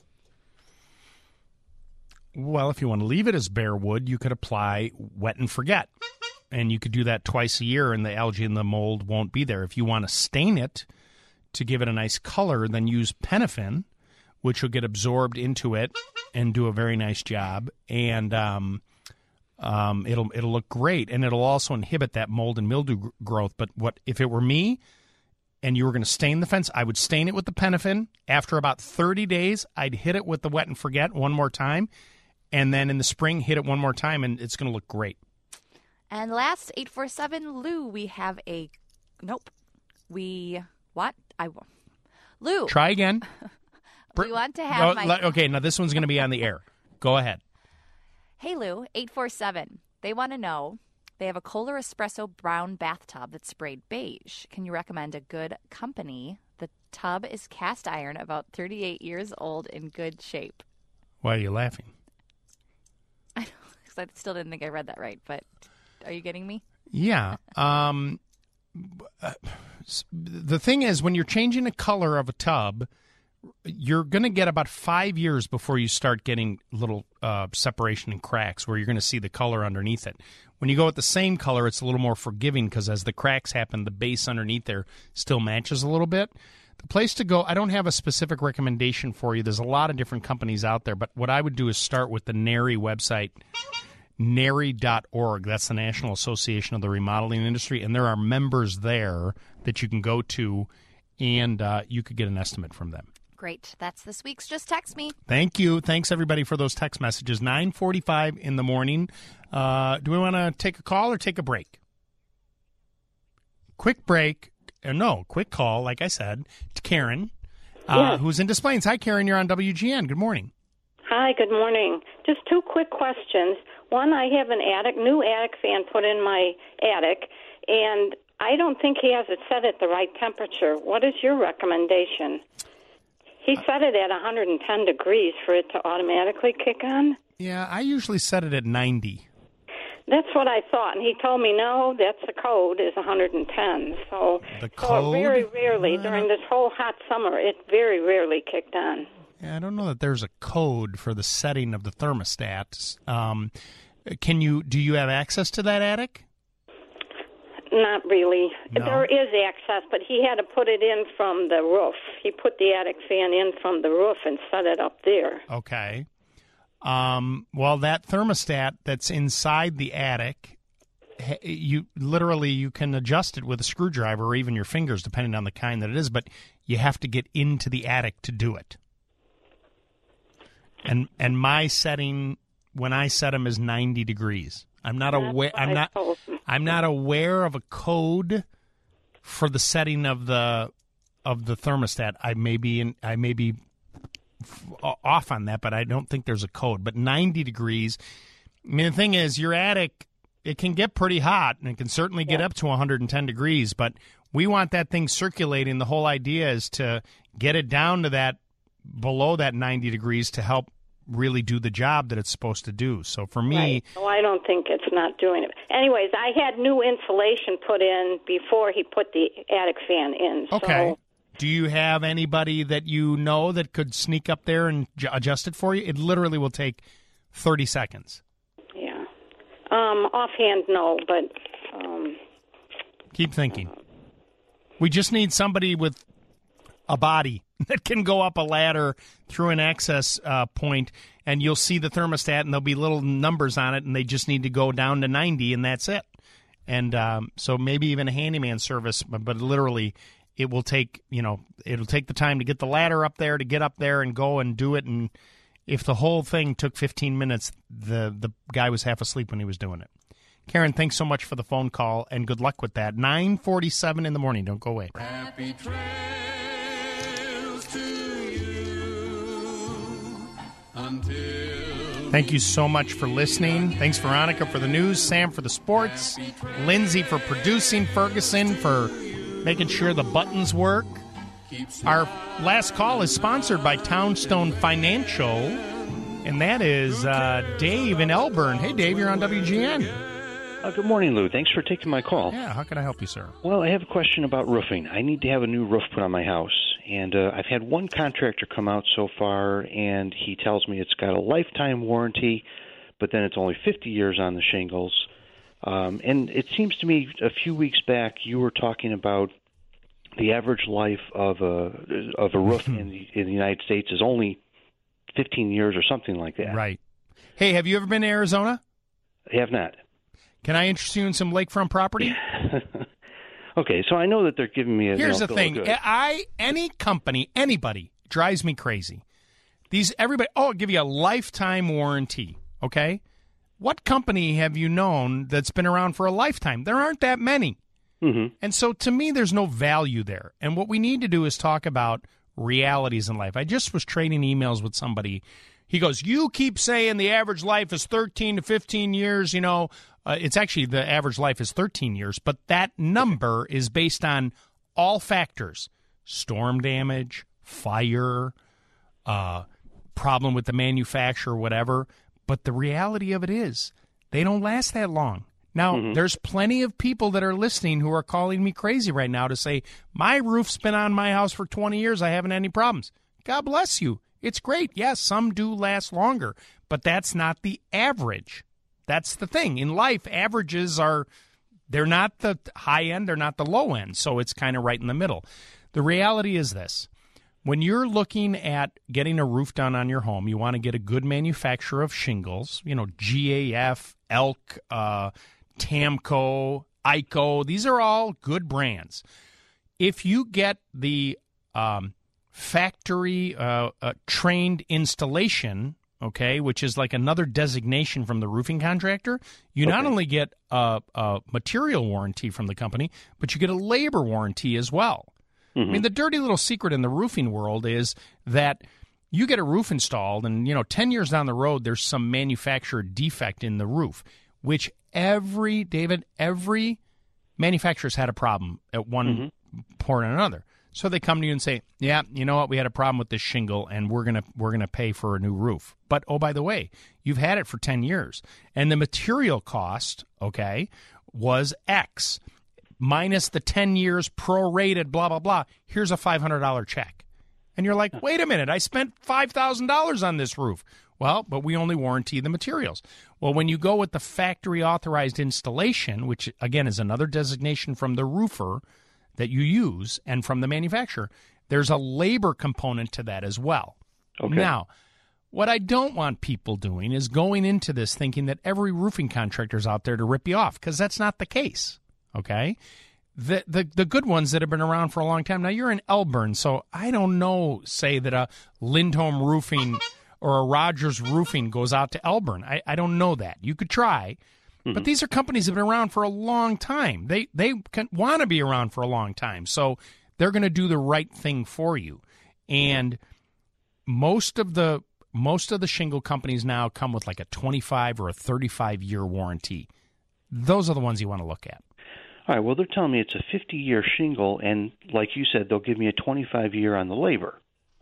Well, if you want to leave it as bare wood, you could apply wet and forget. And you could do that twice a year, and the algae and the mold won't be there. If you want to stain it to give it a nice color, then use Penafin, which will get absorbed into it and do a very nice job. And it'll look great, and it'll also inhibit that mold and mildew growth. But if it were me and you were going to stain the fence, I would stain it with the Penafin. After about 30 days, I'd hit it with the wet and forget one more time, and then in the spring, hit it one more time, and it's going to look great. And last, 847, Lou, we have a... Nope. What? Lou. Try again. We want to have Okay, now this one's going to be on the air. Go ahead. Hey, Lou, 847. They want to know, they have a Kohler Espresso brown bathtub that's sprayed beige. Can you recommend a good company? The tub is cast iron, about 38 years old, in good shape. Why are you laughing? I know, 'cause I still didn't think I read that right, but are you getting me? Yeah. The thing is, when you're changing the color of a tub, you're going to get about 5 years before you start getting little separation and cracks where you're going to see the color underneath it. When you go with the same color, it's a little more forgiving because as the cracks happen, the base underneath there still matches a little bit. The place to go, I don't have a specific recommendation for you. There's a lot of different companies out there, but what I would do is start with the NARI website, NARI.org. That's the National Association of the Remodeling Industry, and there are members there that you can go to, and you could get an estimate from them. Great. That's this week's Just Text Me. Thank you. Thanks, everybody, for those text messages. 9:45 in the morning. Do we want to take a call or take a break? Quick break. Quick call, like I said, to Karen, who's in Des Plaines. Hi, Karen. You're on WGN. Good morning. Hi, good morning. Just two quick questions. One, I have an new attic fan put in my attic, and I don't think he has it set at the right temperature. What is your recommendation? He set it at 110 degrees for it to automatically kick on. Yeah, I usually set it at 90. That's what I thought, and he told me, no, that's the code is 110. So, very rarely, during this whole hot summer, it very rarely kicked on. Yeah, I don't know that there's a code for the setting of the thermostats. Do you have access to that attic? Not really. No. There is access, but he had to put it in from the roof. He put the attic fan in from the roof and set it up there. Okay. Well, that thermostat that's inside the attic, you can adjust it with a screwdriver or even your fingers, depending on the kind that it is, but you have to get into the attic to do it. And my setting, when I set them, is 90 degrees. I'm not aware of a code for the setting of the thermostat. I may be off on that, but I don't think there's a code. But 90 degrees. I mean, the thing is, your attic, it can get pretty hot, and it can certainly get up to 110 degrees. But we want that thing circulating. The whole idea is to get it down to that below that 90 degrees to help really do the job that it's supposed to do. So for me... Right. Well, I don't think it's not doing it. Anyways, I had new insulation put in before he put the attic fan in. Okay. So... Do you have anybody that you know that could sneak up there and adjust it for you? It literally will take 30 seconds. Yeah. Offhand, no, but... Keep thinking. We just need somebody with a body that can go up a ladder through an access point, and you'll see the thermostat, and there'll be little numbers on it, and they just need to go down to 90, and that's it. And so maybe even a handyman service, but literally it will take, it'll take the time to get the ladder up there, to get up there and go and do it. And if the whole thing took 15 minutes, the guy was half asleep when he was doing it. Karen, thanks so much for the phone call, and good luck with that. 9:47 in the morning. Don't go away. Happy trails to you until... Thank you so much for listening. Thanks, Veronica, for the news, Sam for the sports, Lindsay for producing, Ferguson for making sure the buttons work. Our last call is sponsored by Townstone Financial, and that is Dave in Elburn. Hey, Dave, you're on WGN. Good morning, Lou. Thanks for taking my call. Yeah, how can I help you, sir? Well, I have a question about roofing. I need to have a new roof put on my house, and I've had one contractor come out so far, and he tells me it's got a lifetime warranty, but then it's only 50 years on the shingles. And it seems to me a few weeks back you were talking about the average life of a roof in the United States is only 15 years or something like that. Right. Hey, have you ever been to Arizona? I have not. Can I interest you in some lakefront property? Okay, so I know that they're giving me a... Here's the thing. Any company, anybody, drives me crazy. Everybody, I'll give you a lifetime warranty, okay? What company have you known that's been around for a lifetime? There aren't that many. Mm-hmm. And so to me, there's no value there. And what we need to do is talk about realities in life. I just was trading emails with somebody He goes, you keep saying the average life is 13 to 15 years, it's actually the average life is 13 years, but that number is based on all factors: storm damage, fire, problem with the manufacturer, whatever. But the reality of it is they don't last that long. Now, there's plenty of people that are listening who are calling me crazy right now to say, my roof's been on my house for 20 years. I haven't had any problems. God bless you. It's great. Yes, some do last longer, but that's not the average. That's the thing. In life, averages they're not the high end, they're not the low end, so it's kind of right in the middle. The reality is this. When you're looking at getting a roof done on your home, you want to get a good manufacturer of shingles, GAF, Elk, Tamco, Ico. These are all good brands. If you get the factory trained installation, okay, which is like another designation from the roofing contractor, you not only get a material warranty from the company, but you get a labor warranty as well. I mean, the dirty little secret in the roofing world is that you get a roof installed and, 10 years down the road, there's some manufacturer defect in the roof, which every manufacturer's had a problem at one point or another. So they come to you and say, yeah, you know what, we had a problem with this shingle and we're gonna pay for a new roof. But, oh, by the way, you've had it for 10 years. And the material cost, okay, was X. Minus the 10 years prorated, blah, blah, blah. Here's a $500 check. And you're like, wait a minute, I spent $5,000 on this roof. Well, but we only warranty the materials. Well, when you go with the factory authorized installation, which, again, is another designation from the roofer that you use and from the manufacturer, there's a labor component to that as well. Okay. Now, what I don't want people doing is going into this thinking that every roofing contractor is out there to rip you off, because that's not the case. Okay, the good ones that have been around for a long time. Now, you're in Elburn, so I don't know, say, that a Lindholm Roofing or a Rogers Roofing goes out to Elburn. I don't know that. You could try. But these are companies that have been around for a long time. They want to be around for a long time, so they're going to do the right thing for you. And most of the shingle companies now come with like a 25 or a 35-year warranty. Those are the ones you want to look at. All right, well, they're telling me it's a 50-year shingle, and like you said, they'll give me a 25-year on the labor.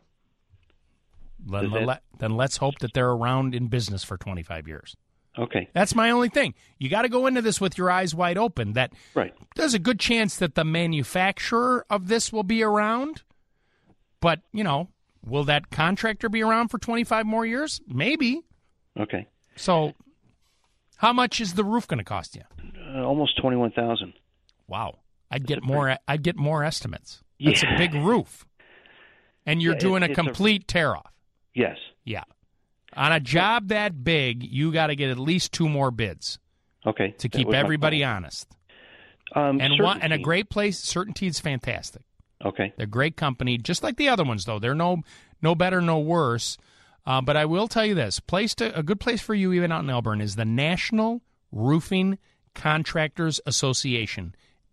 Then let's hope that they're around in business for 25 years. Okay. That's my only thing. You got to go into this with your eyes wide open. That there's a good chance that the manufacturer of this will be around, but, will that contractor be around for 25 more years? Maybe. Okay. So how much is the roof going to cost you? Almost $21,000. Wow. I'd get more estimates. It's a big roof. And you're doing a complete tear-off. Yes. Yeah. On a job that big, you got to get at least 2 more bids. Okay. To keep everybody honest. And a great place, Certainty is fantastic. Okay. They're a great company, just like the other ones, though. They're no better, no worse. But I will tell you this. A good place for you, even out in Elburn, is the National Roofing Contractors Association,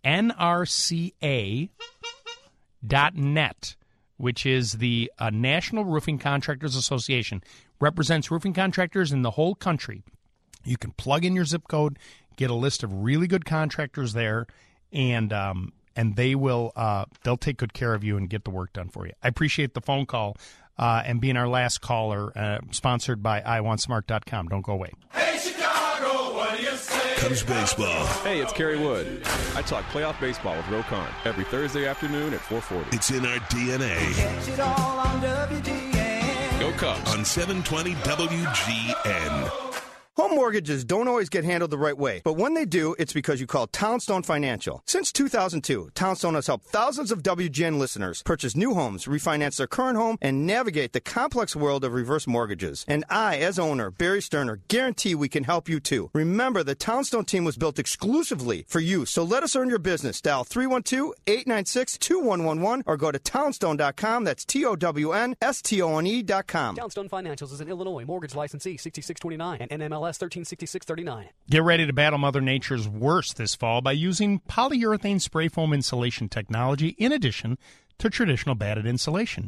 NRCA.net, which is the National Roofing Contractors Association. Represents roofing contractors in the whole country. You can plug in your zip code, get a list of really good contractors there, and they'll take good care of you and get the work done for you. I appreciate the phone call and being our last caller, sponsored by iwantsmart.com. Don't go away. Hey, Chicago, what do you say? Cubs baseball. Hey, it's Kerry Wood. I talk playoff baseball with Ro Khan every Thursday afternoon at 4:40. It's in our DNA. Catch it all on WGN. Go Cubs. On 720 WGN. Home mortgages don't always get handled the right way, but when they do, it's because you call Townstone Financial. Since 2002, Townstone has helped thousands of WGN listeners purchase new homes, refinance their current home, and navigate the complex world of reverse mortgages. And I, as owner, Barry Sterner, guarantee we can help you too. Remember, the Townstone team was built exclusively for you, so let us earn your business. Dial 312-896-2111 or go to townstone.com. That's TOWNSTONE.com. Townstone Financials is an Illinois mortgage licensee, 6629, and NMLS 136639. Get ready to battle Mother Nature's worst this fall by using polyurethane spray foam insulation technology in addition to traditional batted insulation.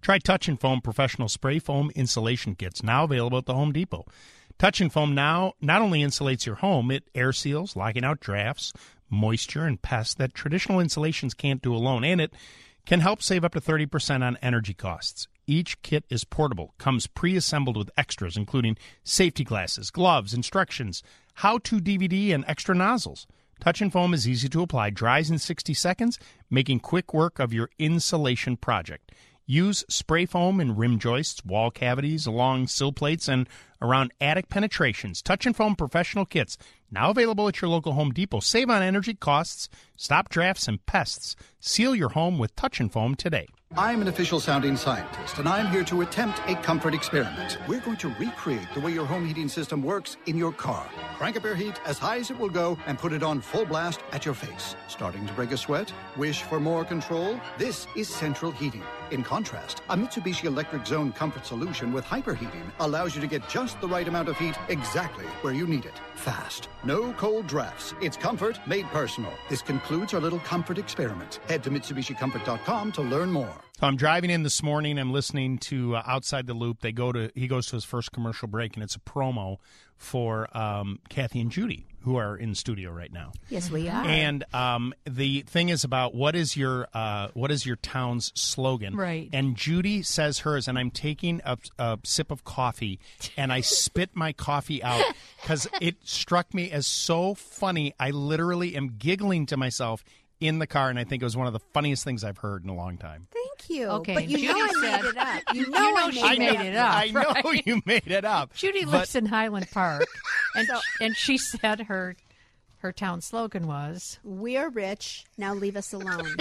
Try Touch and Foam Professional Spray Foam Insulation Kits, now available at the Home Depot. Touch and Foam now not only insulates your home, it air seals, locking out drafts, moisture, and pests that traditional insulations can't do alone, and it can help save up to 30% on energy costs. Each kit is portable, comes pre-assembled with extras, including safety glasses, gloves, instructions, how-to DVD, and extra nozzles. Touch and Foam is easy to apply, dries in 60 seconds, making quick work of your insulation project. Use spray foam in rim joists, wall cavities, along sill plates, and around attic penetrations. Touch and Foam Professional Kits, now available at your local Home Depot. Save on energy costs, stop drafts and pests. Seal your home with Touch and Foam today. I'm an official sounding scientist, and I'm here to attempt a comfort experiment. We're going to recreate the way your home heating system works in your car. Crank up your heat as high as it will go and put it on full blast at your face. Starting to break a sweat? Wish for more control? This is central heating. In contrast, a Mitsubishi Electric Zone Comfort Solution with hyperheating allows you to get just the right amount of heat exactly where you need it. Fast. No cold drafts. It's comfort made personal. This concludes our little comfort experiment. Head to MitsubishiComfort.com to learn more. So I'm driving in this morning. I'm listening to Outside the Loop. He goes to his first commercial break, and it's a promo for Kathy and Judy, who are in studio right now. Yes, we are. And the thing is about what is your town's slogan? Right. And Judy says hers, and I'm taking a sip of coffee, and I spit my coffee out because it struck me as so funny. I literally am giggling to myself in the car, and I think it was one of the funniest things I've heard in a long time. Thank you. Okay, but you know I made it up. You know she made it up. I know right? you made it up. Judy lives in Highland Park, and she said her town slogan was, "We're rich, now leave us alone."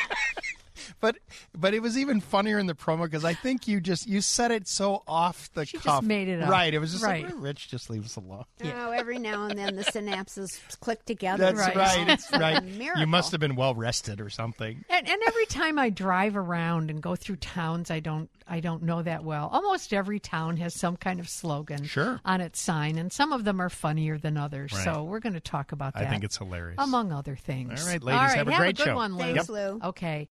But it was even funnier in the promo because I think you said it so off the she cuff. Just made it up. Right. It was just right. like, Rich, just leave us alone. Oh, every now and then the synapses click together. That's right. It's right. Miracle. You must have been well rested or something. And every time I drive around and go through towns I don't know that well, almost every town has some kind of slogan on its sign, and some of them are funnier than others. Right. So we're going to talk about that. I think it's hilarious. Among other things. All right, ladies, have a great good show. one, Lou. Thanks, Lou. Okay.